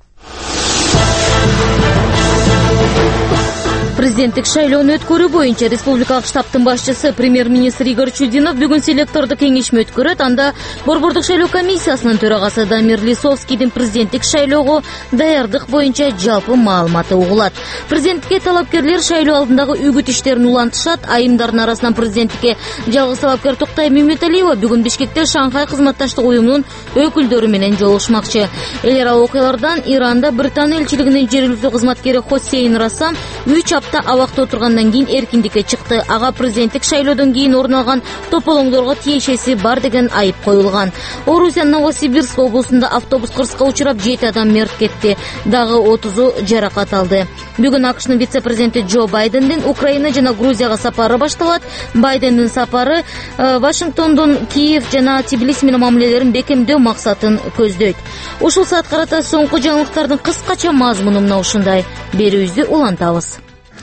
Президенттик шайлоону өткөрүү боюнча республикалык штабтын башчысы премьер-министр Игорь Чудинов бүгүн селектордук кеңешме өткөрөт. Анда Борбордук шайлоо комиссиясынын төрагасы Дамир Лисовскийдин президенттик шайлоого даярдык боюнча жалпы маалыматы угулат. Президенттикке талапкерлер шайлоо алдындагы үгүт иштерин улантышат. Айымдардын арасынан президенттикке жалгыз талапкер Токтай Мемметалиева бүгүн Бишкекте Шанхай кызматташтык уюмунун өкүлдөрү менен жолугушмакчы. Эл аралык окуялардан Иранда Британия элчилигинин жергиликтүү кызматкери Хосейн Рассам үч апта абакта отургандан кийин эркиндикке чыкты. Ага президенттик шайлоодон кийин орун алган тополоңдорго тиешеси бар деген айып коюлган. Орусиянын Новосибирск облусунда автобус кырсыкка учурап жети адам мерт кетти. Дагы отузу жаракат алды. Бүгүн АКШнын вице-президенти Джо Байдендин Украина жана Грузияга сапары башталат. Байдендин сапары Вашингтондон Киев жана Тбилиси менен мамилелерин бекемдөө максатын көздөйт. Ушул саат карата соңку жаңылыктардын кыскача мазмуну мына ушундай. Берүүбүздү улантабыз.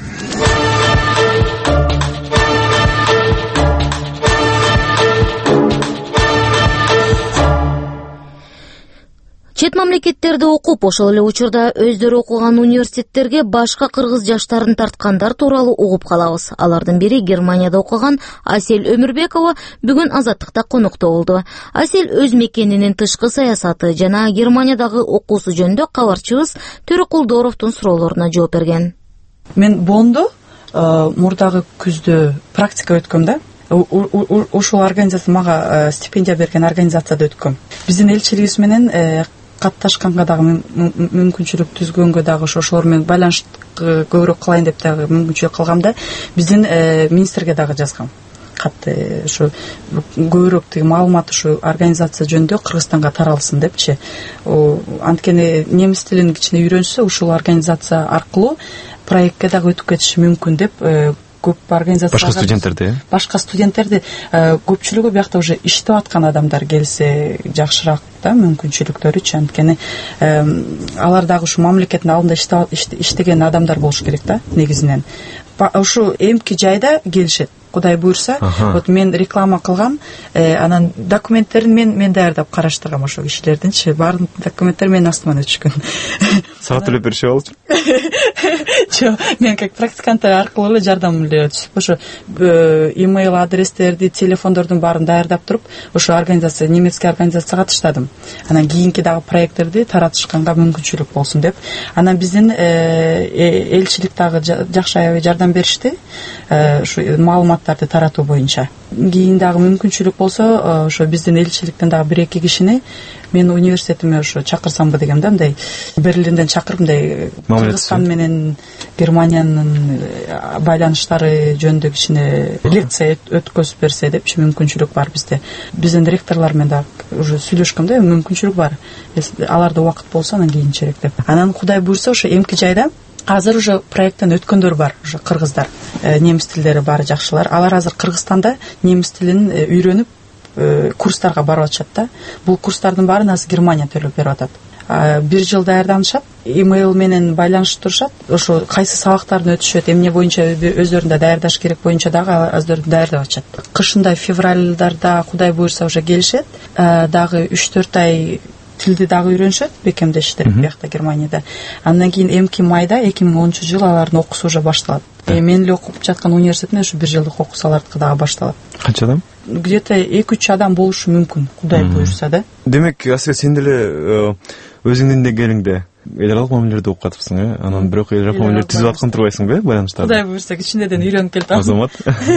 Чет мамлекеттерде окуп, ошол эле учурда өздөрү окуган университеттерге башка кыргыз жаштарын тарткандар тууралуу угуп калабыз. Алардын бири Германияда окуган Асель Өмүрбекова бүгүн Азаттыкта конокто болду. Асель өз мекенинин тышкы саясаты жана Германиядагы окуусу жөнүндө кабарчыбыз Төрөкулдоровдун суроолоруна жооп берген. Мен Бондо мурдагы күздө практика өткөм да. Ушул организация мага стипендия берген организацияда өткөм. Биздин элчилигибиз менен катташканга дагы мүмкүнчүлүк түзгөнгө дагы ошолор менен байланыш көбүрөөк кылайын деп дагы мүмкүнчүлүк калгам да. Биздин министрге дагы жазгам. Катты ушу көбүрөөк тиги маалымат ушу организация жөнүндө Кыргызстанга таралсын депчи. Анткени немис тилин кичине үйрөнсө ушул организация аркылуу проектке дагы өтүп кетиши мүмкүн деп көп организация башка студенттерди башка студенттерди көпчүлүгү биякта уже иштеп аткан адамдар келсе жакшыраак да мүмкүнчүлүктөрүчү. Анткени алар дагы ушу мамлекеттин алдында иштеген адамдар болуш керек да негизинен. Ушу эмки жайда келишет. Кудай буйрса, вот мен реклама кылгам, анан документтерин мен мен даярдап караштыргам ошо кишилердинчи. Баардык документтер менин астыман өтүшкөн. Саат төлөп бериши болчу? Жок, мен как практикант аркылуу эле жардам эле түшүп, ошо имейл адрестерди, телефондордун баарын даярдап туруп, ошо организация, немецкий организацияга катыштадым. Анан кийинки дагы проекттерди таратышканга мүмкүнчүлүк болсун деп. Анан биздин элчилик дагы жакшы аябай жардам беришти. Ушу маалыматтарды таратуу боюнча. Кийин дагы мүмкүнчүлүк болсо, ошо биздин элчиликтен дагы бир эки кишини мен университетиме ошо чакырсамбы дегем да, мындай Берлинден чакырып, мындай Кыргызстан менен Германиянын байланыштары жөнүндө кичине лекция өткөзүп берсе депчи мүмкүнчүлүк бар бизде. Биздин ректорлор менен дагы уже сүйлөшкөм да, мүмкүнчүлүк бар. Аларда убакыт болсо анан кийинчерээк деп. Анан Кудай буйрса ошо эмки жайда азыр уже проекттен өткөндөр бар, уже кыргыздар, немис тилдери баары жакшылар. Алар азыр Кыргызстанда немис тилин үйрөнүп курстарга барып атышат да. Бул курстардын баарын азыр Германия төлөп берип атат. бир жыл даярданышат, имейл менен байланыштырышат, ошо кайсы сабактарды өтүшөт, эмне боюнча өздөрүн да даярдаш керек боюнча дагы өздөрүн даярдап атышат. Кышында февралдарда Кудай буйрса уже келишет, дагы үч төрт ай тилди дагы үйрөнүшөт, бекемдештирип биякта Германияда. Андан кийин эмки майда эки миң онунчу жылы алардын окуусу уже башталат. Мен эле окуп жаткан университетте ушу бир жылдык окуусу алардыкы дагы башталат. Канча адам? Где-то эки үч адам болушу мүмкүн, Кудай буйрса да. Демек, Асия, сен деле өзүңдүн деңгээлиңде эл аралык мамилелерди окуп катыпсың, э? Анан бирок эл аралык мамилелерди түзүп аткан турбайсыңбы, э, байланыштарды? Кудай буйрса кичинеден үйрөнүп келатам. Азамат.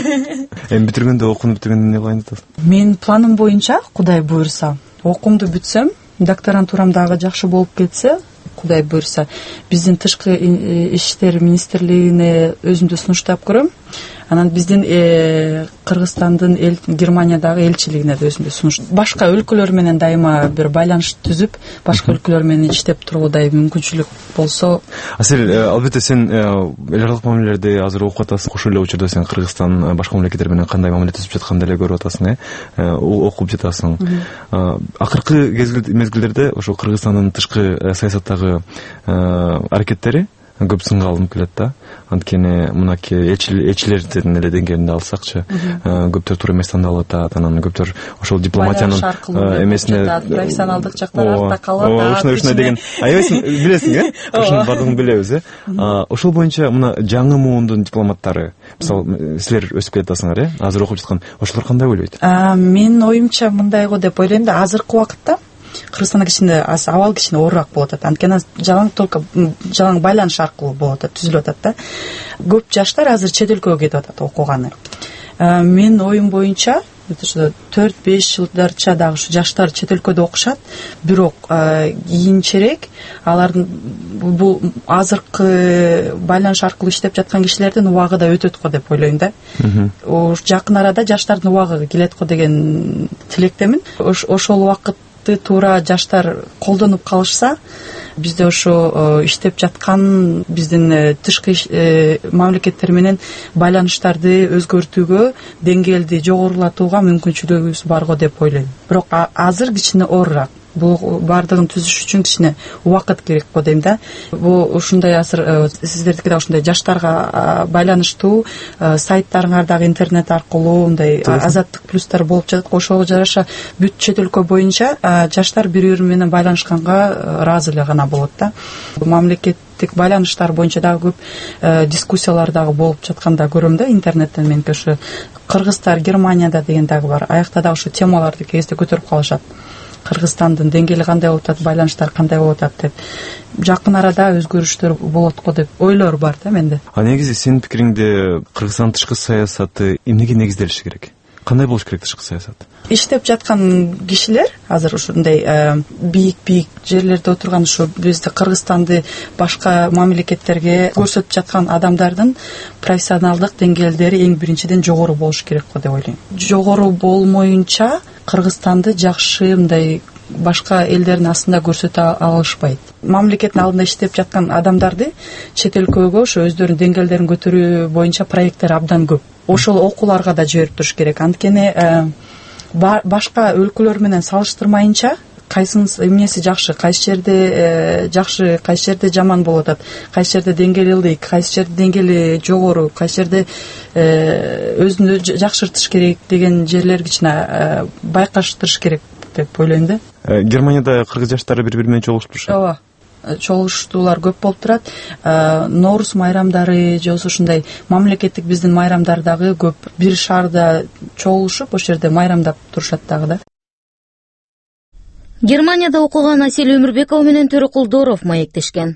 Эми бүтүргөндө, окууну бүтүргөндө эмне кылайын деп атасың? Мен планым боюнча, Кудай буйрса, окуумду бүтсөм, докторантурам дагы жакшы болуп кетсе, Кудай буйрса, биздин тышкы иштер министрлигине өзүмдү сунуштап көрөм. Анан биздин Кыргызстандын Германиядагы элчилигине да өзүмдү сунуш. Башка өлкөлөр менен дайыма бир байланыш түзүп, башка өлкөлөр менен иштеп туруудай мүмкүнчүлүк болсо. Асел, албетте сен эл аралык мамилелерди азыр окуп атасың. Ошол эле учурда сен Кыргызстан башка мамлекеттер менен кандай мамиле түзүп жатканын деле көрүп атасың, э? Окуп жатасың. Акыркы мезгилдерде ошо Кыргызстандын тышкы саясаттагы аракеттери көп сынга алынып келет да. Анткени мынаки элчилердин эле деңгээлинде алсакчы, көптөр туура эмес тандалып атат, анан көптөр ошол дипломатиянын эмесине профессионалдык жактар артта калып атат. Ошондой ушундай деген. Аябайсың, билесиң, э? Ошонун баардыгын билебиз, э? Ошол боюнча мына жаңы муундун дипломаттары, мисалы, силер өсүп кетасыңар, э? Азыр окуп жаткан, ошолор кандай ойлойт? Менин оюмча мындай го деп ойлойм да, азыркы убакытта Кыргызстанда кичине абал кичине оорураак болуп атат. Анткени жалаң только жалаң байланыш аркылуу болуп атат, түзүлүп атат да. Көп жаштар азыр чет өлкөгө кетип атат окуганы. Менин оюм боюнча төрт беш жылдарча дагы ушу жаштар чет өлкөдө окушат, бирок кийинчерээк алардын бул азыркы байланыш аркылуу иштеп жаткан кишилердин убагы да өтөт го деп ойлойм да. Жакын арада жаштардын убагы келет го деген тилектемин. Ошол убакыт туура жаштар колдонуп калышса, бизде ошо иштеп жаткан биздин тышкы мамлекеттер менен байланыштарды өзгөртүүгө, деңгээлди жогорулатууга мүмкүнчүлүгүбүз бар го деп ойлойм. Бирок азыр кичине оорураак. Бул бардыгын түзүш үчүн кичине убакыт керек го дейм да. Бул ушундай азыр сиздердики да ушундай жаштарга байланыштуу сайттарыңардагы интернет аркылуу мындай азаттык плюстар болуп жатат. Ошого жараша бүт чет өлкө боюнча жаштар бири-бири менен байланышканга ыраазы эле гана болот да. Мамлекеттик байланыштар боюнча дагы көп дискуссиялар дагы болуп жатканда көрөм да интернеттен. Меники ошо кыргыздар Германияда деген дагы бар. Аякта дагы ошо темаларды кезде көтөрүп калышат. Кыргызстандын деңгээли кандай болуп атат, байланыштар кандай болуп атат деп. Жакын арада өзгөрүштөр болот го деп ойлор бар да менде. А негизи сенин пикириңде Кыргызстандын тышкы саясаты эмнеге негизделиши керек? Кандай болуш керек тышкы саясат? Иштеп жаткан кишилер азыр ушундай бийик-бийик жерлерде отурган, ушу бизди Кыргызстанды башка мамлекеттерге көрсөтүп жаткан адамдардын профессионалдык деңгээлдери эң биринчиден жогору болуш керек го деп ойлойм. Жогору болмоюнча Кыргызстанды жакшы мындай башка элдердин астында көрсөтө алышпайт. Мамлекеттин алдында иштеп жаткан адамдарды чет өлкөгө ошо өздөрүнүн деңгээлдерин көтөрүү боюнча проекттер абдан көп. Ошол окууларга да жиберип туруш керек. Анткени башка өлкөлөр менен салыштырмайынча кайсынысы эмнеси жакшы, кайсы жерде жакшы, кайсы жерде жаман болуп атат, кайсы жерде деңгээли ылдый, кайсы жерде деңгээли жогору, кайсы жерде өзүн жакшыртыш керек деген жерлер кичине байкаштырыш керек деп ойлойм да. Германияда кыргыз жаштары бири-бири менен чогулушуп турушат. Ооба. Чогулуштуулар көп болуп турат. Ноорус майрамдары же ушундай мамлекеттик биздин майрамдар дагы көп. Бир шаарда чогулушуп, ошол жерде майрамдап турушат дагы да. Германияда окуган Асел Өмүрбекова менен Төрөкул Дооров маектешкен.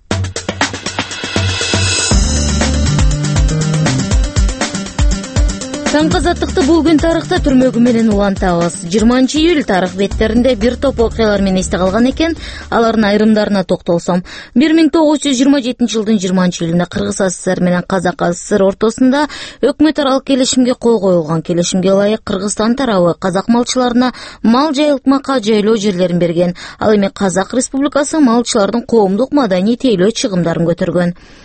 Таңкы азаттыкты бул күн тарыхта түрмөгү менен улантабыз. жыйырманчы июль тарых беттеринде бир топ окуялар менен эсте калган экен. Алардын айрымдарына токтолсом, бир миң тогуз жүз жыйырма жетинчи жылдын жыйырманчы июлунда Кыргыз АССР менен Казак АССР ортосунда өкмөт аралык келишимге кол коюлган. Келишимге ылайык Кыргызстан тарабы казак малчыларына мал жайылтмакка жайлоо жерлерин берген. Ал эми Казак Республикасы малчылардын коомдук маданий тейлөө чыгымдарын көтөргөн.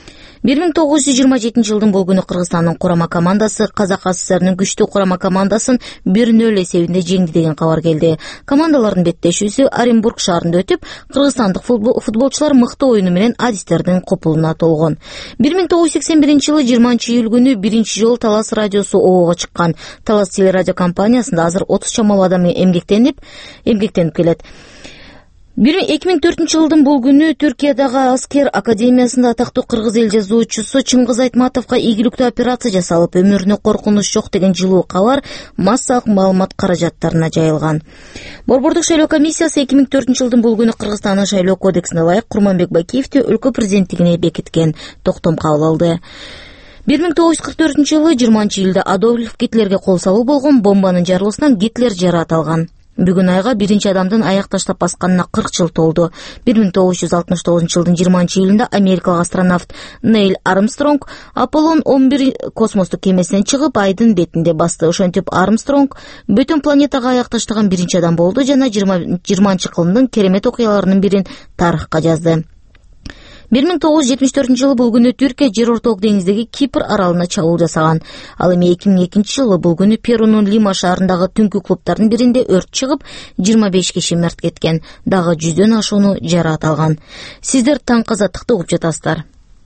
бир миң тогуз жүз жыйырма жетинчи жылдын бул күнү Кыргызстандын курама командасы Казак ССРнын күчтүү курама командасын бир нөл эсебинде жеңди деген кабар келди. Командалардын беттешүүсү Оренбург шаарында өтүп, кыргызстандык футболчулар мыкты оюну менен адистердин копулуна толгон. бир миң тогуз жүз сексен биринчи жылы жыйырманчы июль күнү биринчи жолу Талас радиосу обого чыккан. Талас телерадио компаниясында азыр отуз чамалуу адам эмгектенип эмгектенип келет. эки миң төртүнчү жылдын бул күнү Түркиядагы аскер академиясында атактуу кыргыз эл жазуучусу Чыңгыз Айтматовго ийгиликтүү операция жасалып, өмүрүнө коркунуч жок деген жылуу кабар массалык маалымат каражаттарына жайылган. Борбордук шайлоо комиссиясы эки миң төртүнчү жылдын бул күнү Кыргызстандын шайлоо кодексине ылайык Курманбек Бакиевди өлкө президенттигине бекиткен. Токтом кабыл алды. бир миң тогуз жүз кырк төртүнчү жылы жыйырманчы июлда Адольф Гитлерге кол салуу болгон бомбанын жарылысынан Гитлер жараат алган. Бүгүн айга биринчи адамдын аяк таштап басканына кырк жыл толду. бир миң тогуз жүз алтымыш тогузунчу жылдын жыйырманчы июлунда америкалык астронавт Нейл Армстронг Аполлон он бир космостук кемесинен чыгып, айдын бетинде басты. Ошентип Армстронг бүтүн планетага аяк таштаган биринчи адам болду жана жыйырманчы кылымдын керемет окуяларынын бирин тарыхка жазды. бир миң тогуз жүз жетимиш төртүнчү жылы бул күнү Түркия жер ортолук деңиздеги Кипр аралына чабуул жасаган. Ал эми эки миң экинчи жылы бул күнү Перунун Лима шаарындагы түнкү клубдардын биринде өрт чыгып, жыйырма беш киши мерт кеткен. Дагы жүздөн ашууну жараат алган. Сиздер таң казаттыкты угуп жатасыздар.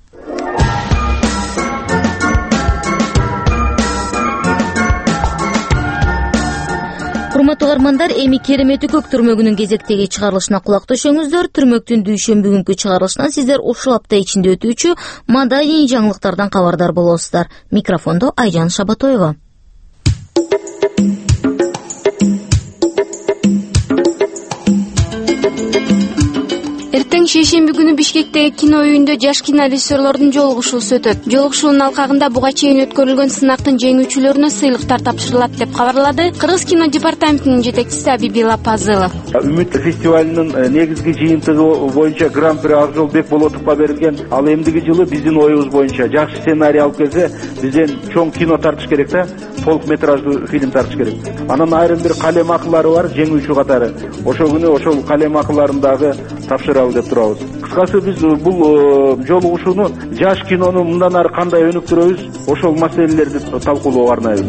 Урматтуу угармандар, эми керемети көк түрмөгүнүн кезектеги чыгарылышына кулак төшөңүздөр. Түрмөктүн дүйшөмбү күнкү чыгарылышынан сиздер ушул апта ичинде өтүүчү маданий жаңылыктардан кабардар болосуздар. Микрофондо Айжан Шабатоева. Эртең шейшемби күнү Бишкектеги кино үйүндө жаш кинорежиссерлордун жолугушуусу өтөт. Жолугушуунун алкагында буга чейин өткөрүлгөн сынактын жеңүүчүлөрүнө сыйлыктар тапшырылат деп кабарлады Кыргыз кино департаментинин жетекчиси Абибила Пазылов. Үмүт фестивалынын негизги жыйынтыгы боюнча гран-при Акжолбек Болотовго берилген. Ал эмдиги жылы биздин оюбуз боюнча жакшы сценарий алып келсе, бизден чоң кино тартыш керек да, толук метраждуу фильм тартыш керек. Анан айрым бир калем акылары бар жеңүүчү катары. Ошол күнү ошол калем акыларын дагы тапшырабыз деп турабыз. Кыскасы биз бул жолугушууну жаш кинону мындан ары кандай өнүктүрөбүз, ошол маселелерди талкуулоого арнайбыз.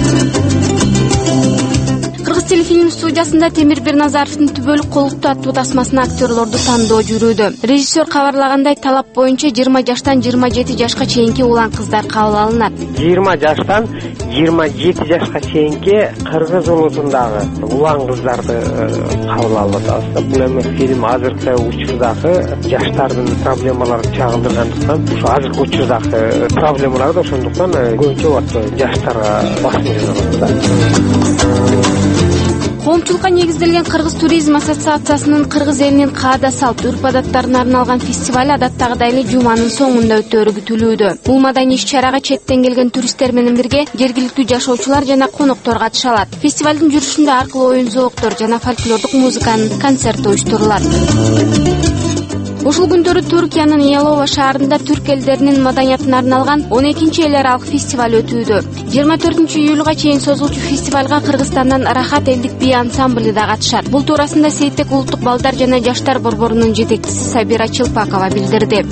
Кыргыз телефильм студиясында Темир Берназаровдун Түбөлүк колукту аттуу тасмасына актерлорду тандоо жүрүүдө. Режиссер кабарлагандай, талап боюнча жыйырма жаштан жыйырма жети жашка чейинки улан кыздар кабыл алынат. жыйырма жаштан жыйырма жети жашка чейинки кыргыз улутундагы улан кыздарды кабыл алып атабыз. Бул эми фильм азыркы учурдагы жаштардын проблемаларын чагылдыргандыктан, ушу азыркы учурдагы проблемалар да ошондуктан көбүнчө жаштарга басым жасалат. Коомчулукка негизделген Кыргыз туризм ассоциациясынын Кыргыз элинин каада салт, үрп адаттарына арналган фестиваль адаттагыдай эле жуманын соңунда өтөөрү күтүлүүдө. Бул маданий иш-чарага четтен келген туристтер менен бирге жергиликтүү жашоочулар жана коноктор катыша алат. Фестивалдын жүрүшүндө ар кыл оюн зооктор жана фольклордук музыканын концерти уюштурулат. Ушул күндөрү Түркиянын Ялова шаарында түрк элдеринин маданиятына арналган он экинчи эл аралык фестиваль өтүүдө. жыйырма төртүнчү июлга чейин созулчу фестивалга Кыргызстандан Рахат элдик бий ансамблы да катышат. Бул туурасында Сейтек улуттук балдар жана жаштар борборунун жетекчиси Сабира Чылпакова билдирди.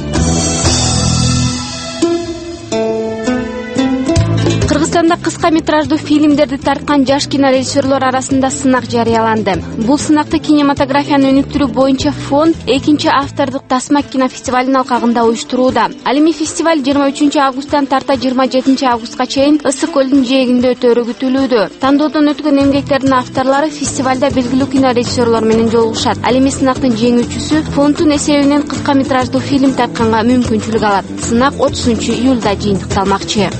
Кыргызстанда кыска метраждуу фильмдерди тарткан жаш кинорежиссерлор арасында сынак жарыяланды. Бул сынакты кинематографияны өнүктүрүү боюнча фонд экинчи автордук Тасма кинофестивалынын алкагында уюштурууда. Ал эми фестиваль жыйырма үчүнчү августтан тарта жыйырма жетинчи августка чейин Ысык көлдүн жээгинде өтөөрү күтүлүүдө. Тандоодон өткөн эмгектердин авторлору фестивалда белгилүү кинорежиссерлор менен жолугушат. Ал эми сынактын жеңүүчүсү фонддун эсебинен кыска метраждуу фильм тартканга мүмкүнчүлүк алат. Сынак отузунчу июлда жыйынтыкталмакчы.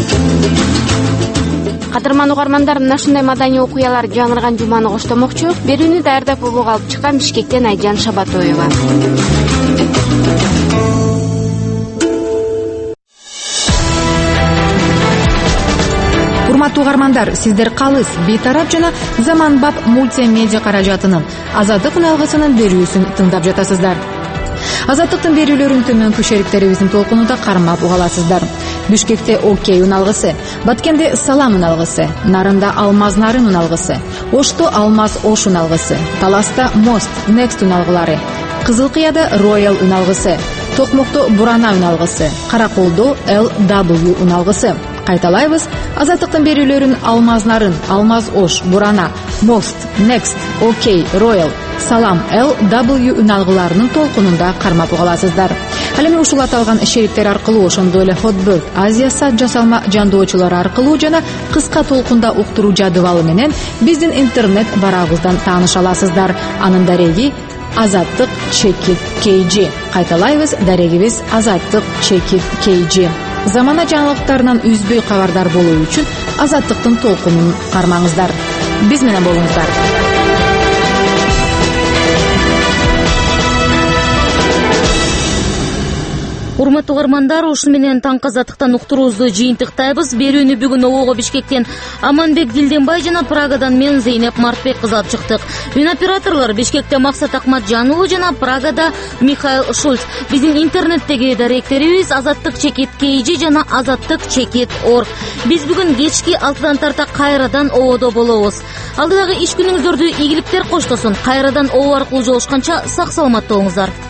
Кадырман угармандар, мына ушундай маданий окуялар жаңырган жуманы коштомокчу. Берүүнү даярдап обого алып чыккан Бишкектен Айжан Шабатоева. Урматтуу угармандар, сиздер Калыс, Бейтарап жана Заманбап мультимедиа каражатынын Азаттык үналгысынын берүүсүн тыңдап жатасыздар. Азаттыктын берүүлөрүн төмөнкү шериктерибиздин толкунунда кармап уга аласыздар. Бишкекте Окей уналгысы, Баткенде Салам уналгысы, Нарында Алмаз Нарын уналгысы, Ошто Алмаз Ош уналгысы, Таласта Мост Next уналгылары, Кызылкыяда Royal уналгысы, Токмокто Бурана үналгысы, Караколдо Л W үналгысы. Кайталайбыз. Азаттыктын берүүлөрүн Алмазнарын, Алмаз Ош, Бурана, Most, Next, OK, Royal, Салам Л W үналгыларынын толкунунда кармап угаласыздар. Ал эми ушул аталган шериктер аркылуу, ошондой эле Hotbird, Азия сат жасалма жандоочулар аркылуу жана кыска толкунда уктуруу жадыбалы менен биздин интернет барагыбыздан тааныша аласыздар. Анын дареги Азаттык чекит кей джи. Кайталайбыз, дарегибиз Азаттык чекит кей джи. Замана жаңылыктарынан үзбөй кабардар болуу үчүн Азаттыктын толкунун кармаңыздар. Биз менен болуңуздар. Урматтуу угармандар, ушун менен таңкы Азаттыктан уктуруубузду жыйынтыктайбыз. Берүүнү бүгүн ого Бишкектен Аманбек Дилденбай жана Прагадан мен Зейнеп Мартбек кызы алып чыктык. Мен операторлор Бишкекте Максат Акматжан уулу жана Прагада Михаил Шульц. Биздин интернеттеги даректерибиз Азаттык чекит кей джи жана Азаттык чекит орг. Биз бүгүн кечки алтыдан тарта кайрадан ободо болобуз. Алдыдагы иш күнүңүздөрдү ийгиликтер коштосун. Кайрадан обо аркылуу жолугушканча сак саламатта болуңуздар.